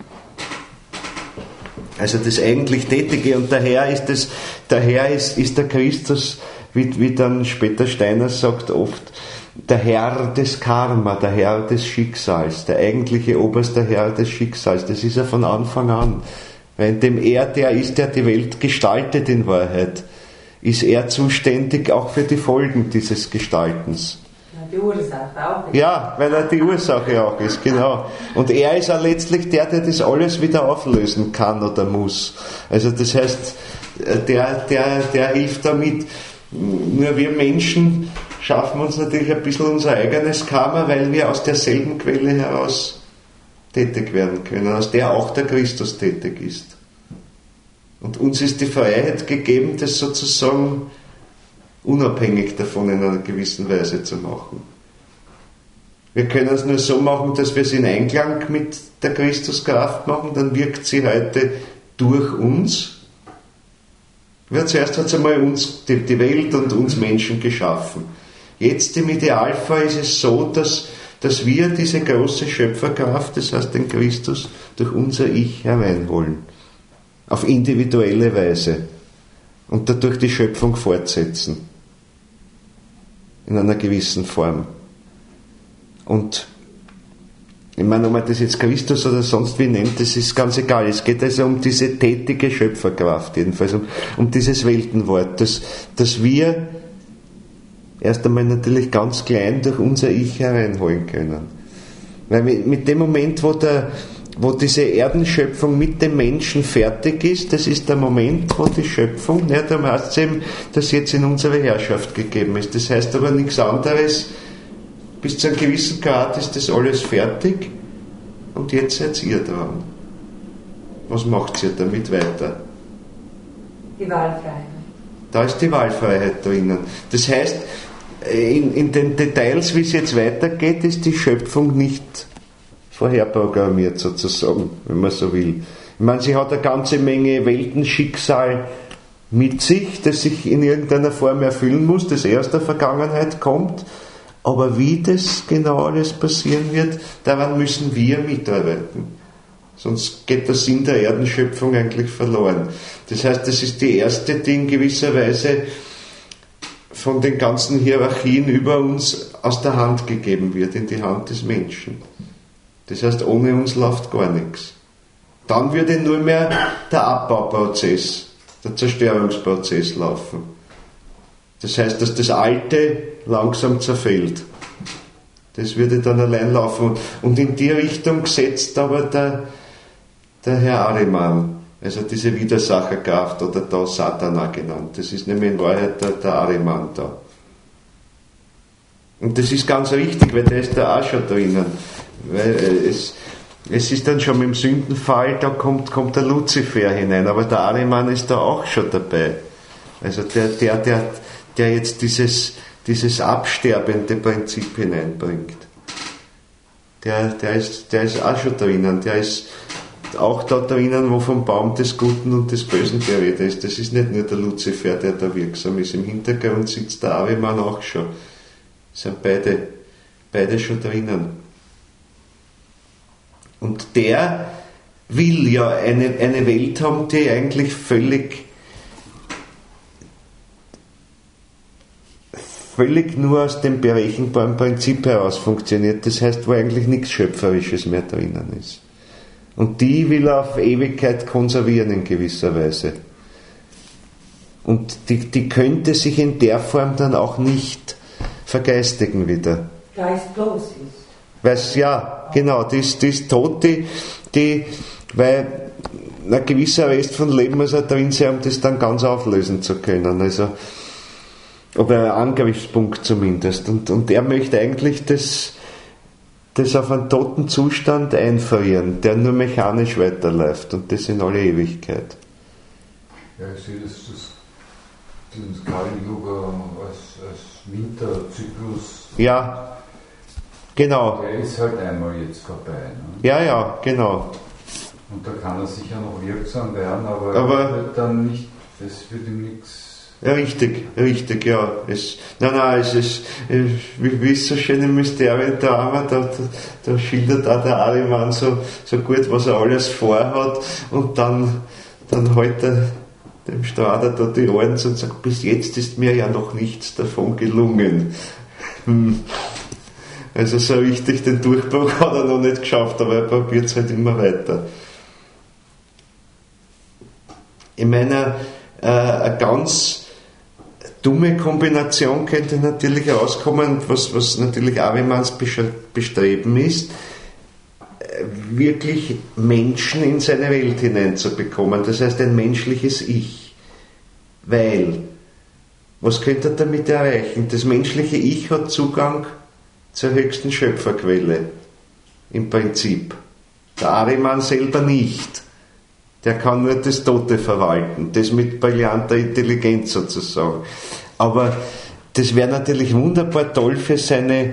Also das eigentlich Tätige, und daher ist der Christus, wie dann später Steiner sagt oft, der Herr des Karma, der Herr des Schicksals, der eigentliche oberste Herr des Schicksals. Das ist er von Anfang an. Weil indem er der ist, der die Welt gestaltet in Wahrheit, ist er zuständig auch für die Folgen dieses Gestaltens. Die Ursache auch. Ja, weil er die Ursache auch ist, genau. Und er ist auch letztlich der das alles wieder auflösen kann oder muss. Also das heißt, der hilft damit. Nur wir Menschen schaffen uns natürlich ein bisschen unser eigenes Karma, weil wir aus derselben Quelle heraus tätig werden können, aus der auch der Christus tätig ist. Und uns ist die Freiheit gegeben, das sozusagen unabhängig davon in einer gewissen Weise zu machen. Wir können es nur so machen, dass wir es in Einklang mit der Christuskraft machen, dann wirkt sie heute durch uns. Zuerst hat es einmal uns, die Welt und uns Menschen geschaffen. Jetzt im Idealfall ist es so, dass wir diese große Schöpferkraft, das heißt den Christus, durch unser Ich hereinholen. Auf individuelle Weise. Und dadurch die Schöpfung fortsetzen. In einer gewissen Form. Und ich meine, ob man das jetzt Christus oder sonst wie nennt, das ist ganz egal. Es geht also um diese tätige Schöpferkraft, jedenfalls um dieses Weltenwort, dass wir erst einmal natürlich ganz klein durch unser Ich hereinholen können. Weil mit dem Moment, wo diese Erdenschöpfung mit dem Menschen fertig ist, das ist der Moment, wo die Schöpfung, ja, darum heißt es eben, dass jetzt in unsere Herrschaft gegeben ist. Das heißt aber nichts anderes, bis zu einem gewissen Grad ist das alles fertig und jetzt seid ihr dran. Was macht ihr damit weiter? Die Wahlfreiheit. Da ist die Wahlfreiheit drinnen. Das heißt, in den Details, wie es jetzt weitergeht, ist die Schöpfung nicht vorherprogrammiert sozusagen, wenn man so will. Ich meine, sie hat eine ganze Menge Weltenschicksal mit sich, das sich in irgendeiner Form erfüllen muss, das erst der Vergangenheit kommt. Aber wie das genau alles passieren wird, daran müssen wir mitarbeiten. Sonst geht der Sinn der Erdenschöpfung eigentlich verloren. Das heißt, das ist die erste, die in gewisser Weise von den ganzen Hierarchien über uns aus der Hand gegeben wird, in die Hand des Menschen. Das heißt, ohne uns läuft gar nichts. Dann würde nur mehr der Abbauprozess, der Zerstörungsprozess laufen. Das heißt, dass das Alte langsam zerfällt. Das würde dann allein laufen. Und in die Richtung setzt aber der Herr Ahriman, also diese Widersacherkraft oder da Satana genannt. Das ist nämlich in Wahrheit der Ahriman da. Und das ist ganz richtig, weil der ist da auch schon drinnen. Weil es ist dann schon mit dem Sündenfall, da kommt der Luzifer hinein, aber der Ahriman ist da auch schon dabei. Also der jetzt dieses absterbende Prinzip hineinbringt. Der ist auch schon drinnen, der ist auch da drinnen, wo vom Baum des Guten und des Bösen die Rede ist. Das ist nicht nur der Luzifer, der da wirksam ist. Im Hintergrund sitzt der Ahriman auch schon. Sind beide schon drinnen. Und der will ja eine Welt haben, die eigentlich völlig nur aus dem berechenbaren Prinzip heraus funktioniert. Das heißt, wo eigentlich nichts Schöpferisches mehr drinnen ist. Und die will er auf Ewigkeit konservieren in gewisser Weise. Und die könnte sich in der Form dann auch nicht vergeistigen wieder. Geistlos ist. Weil's, ja, genau, die ist tot, weil ein gewisser Rest von Leben muss er drin sein, um das dann ganz auflösen zu können. Also, oder ein Angriffspunkt zumindest. Und er möchte eigentlich das auf einen toten Zustand einfrieren, der nur mechanisch weiterläuft und das in alle Ewigkeit. Ja, ich sehe den Kali Yuga als Winterzyklus. Ja. Genau. Der ist halt einmal jetzt vorbei. Ne? Ja, genau. Und da kann er sicher noch wirksam werden, aber wird dann nicht, das wird ihm nichts. Ja, richtig, ja. Es ist, wie es so schön im Mysteriendrama, da schildert auch der Ariman so gut, was er alles vorhat, und dann hält er dem Strader da die Ohren und sagt, bis jetzt ist mir ja noch nichts davon gelungen. Also so richtig den Durchbruch hat er noch nicht geschafft, aber er probiert es halt immer weiter. Ich meine, eine ganz dumme Kombination könnte natürlich rauskommen, was natürlich Arimans Bestreben ist, wirklich Menschen in seine Welt hineinzubekommen, das heißt ein menschliches Ich. Weil, was könnte er damit erreichen? Das menschliche Ich hat Zugang zur höchsten Schöpferquelle, im Prinzip. Der Ariman selber nicht. Der kann nur das Tote verwalten, das mit brillanter Intelligenz sozusagen. Aber das wäre natürlich wunderbar toll für seine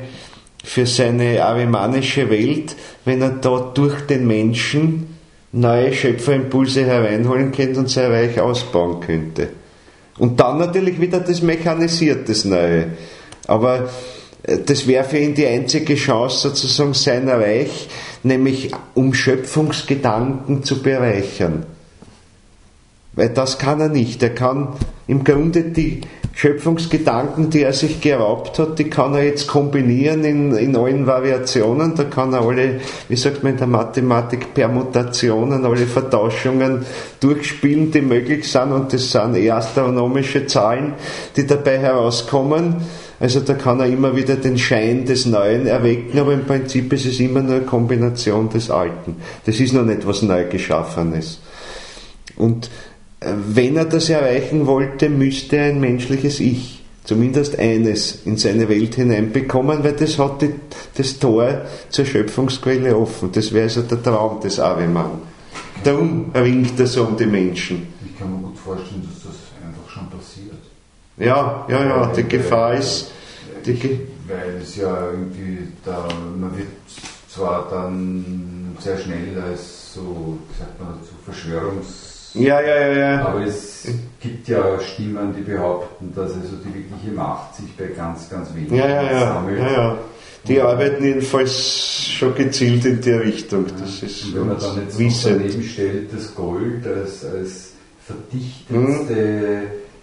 arimanische Welt, wenn er da durch den Menschen neue Schöpferimpulse hereinholen könnte und sein Reich ausbauen könnte. Und dann natürlich wieder das Mechanisierte, das Neue. Aber das wäre für ihn die einzige Chance, sozusagen sein Reich, nämlich um Schöpfungsgedanken zu bereichern. Weil das kann er nicht. Er kann im Grunde die Schöpfungsgedanken, die er sich geraubt hat, die kann er jetzt kombinieren in allen Variationen. Da kann er alle, wie sagt man in der Mathematik, Permutationen, alle Vertauschungen durchspielen, die möglich sind, und das sind astronomische Zahlen, die dabei herauskommen. Also da kann er immer wieder den Schein des Neuen erwecken, aber im Prinzip ist es immer nur eine Kombination des Alten. Das ist noch nicht was Neugeschaffenes. Und wenn er das erreichen wollte, müsste er ein menschliches Ich, zumindest eines, in seine Welt hineinbekommen, weil das hat das Tor zur Schöpfungsquelle offen. Das wäre also der Traum des Ariman. Darum ringt er so um die Menschen. Ich kann mir gut vorstellen, dass das einfach schon passiert. Ja, die Gefahr ist... Weil es ja irgendwie, man wird zwar dann sehr schnell als so, wie sagt man dazu, Ja. Aber es gibt ja Stimmen, die behaupten, dass also die wirkliche Macht sich bei ganz, ganz wenigen sammelt. Ja. Die arbeiten jedenfalls schon gezielt in die Richtung. Das ist, und wenn man dann jetzt daneben stellt, das Gold als verdichtendste,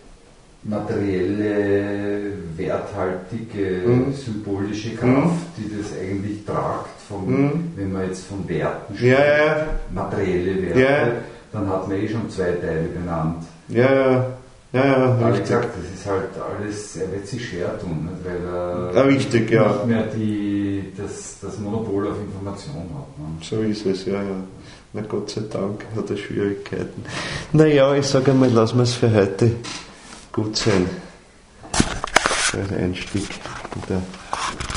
materielle, werthaltige, symbolische Kraft, die das eigentlich tragt, wenn man jetzt von Werten spricht, materielle Werte, dann hat man schon 2 Teile benannt. Ja, wie gesagt, das ist halt alles, er wird sich schwer tun, nicht? Weil er nicht mehr das Monopol auf Information hat. Ne? So ist es, ja. Na Gott sei Dank hat er Schwierigkeiten. Naja, ich sage einmal, lassen wir es für heute gut sein. Für einen Einstieg in der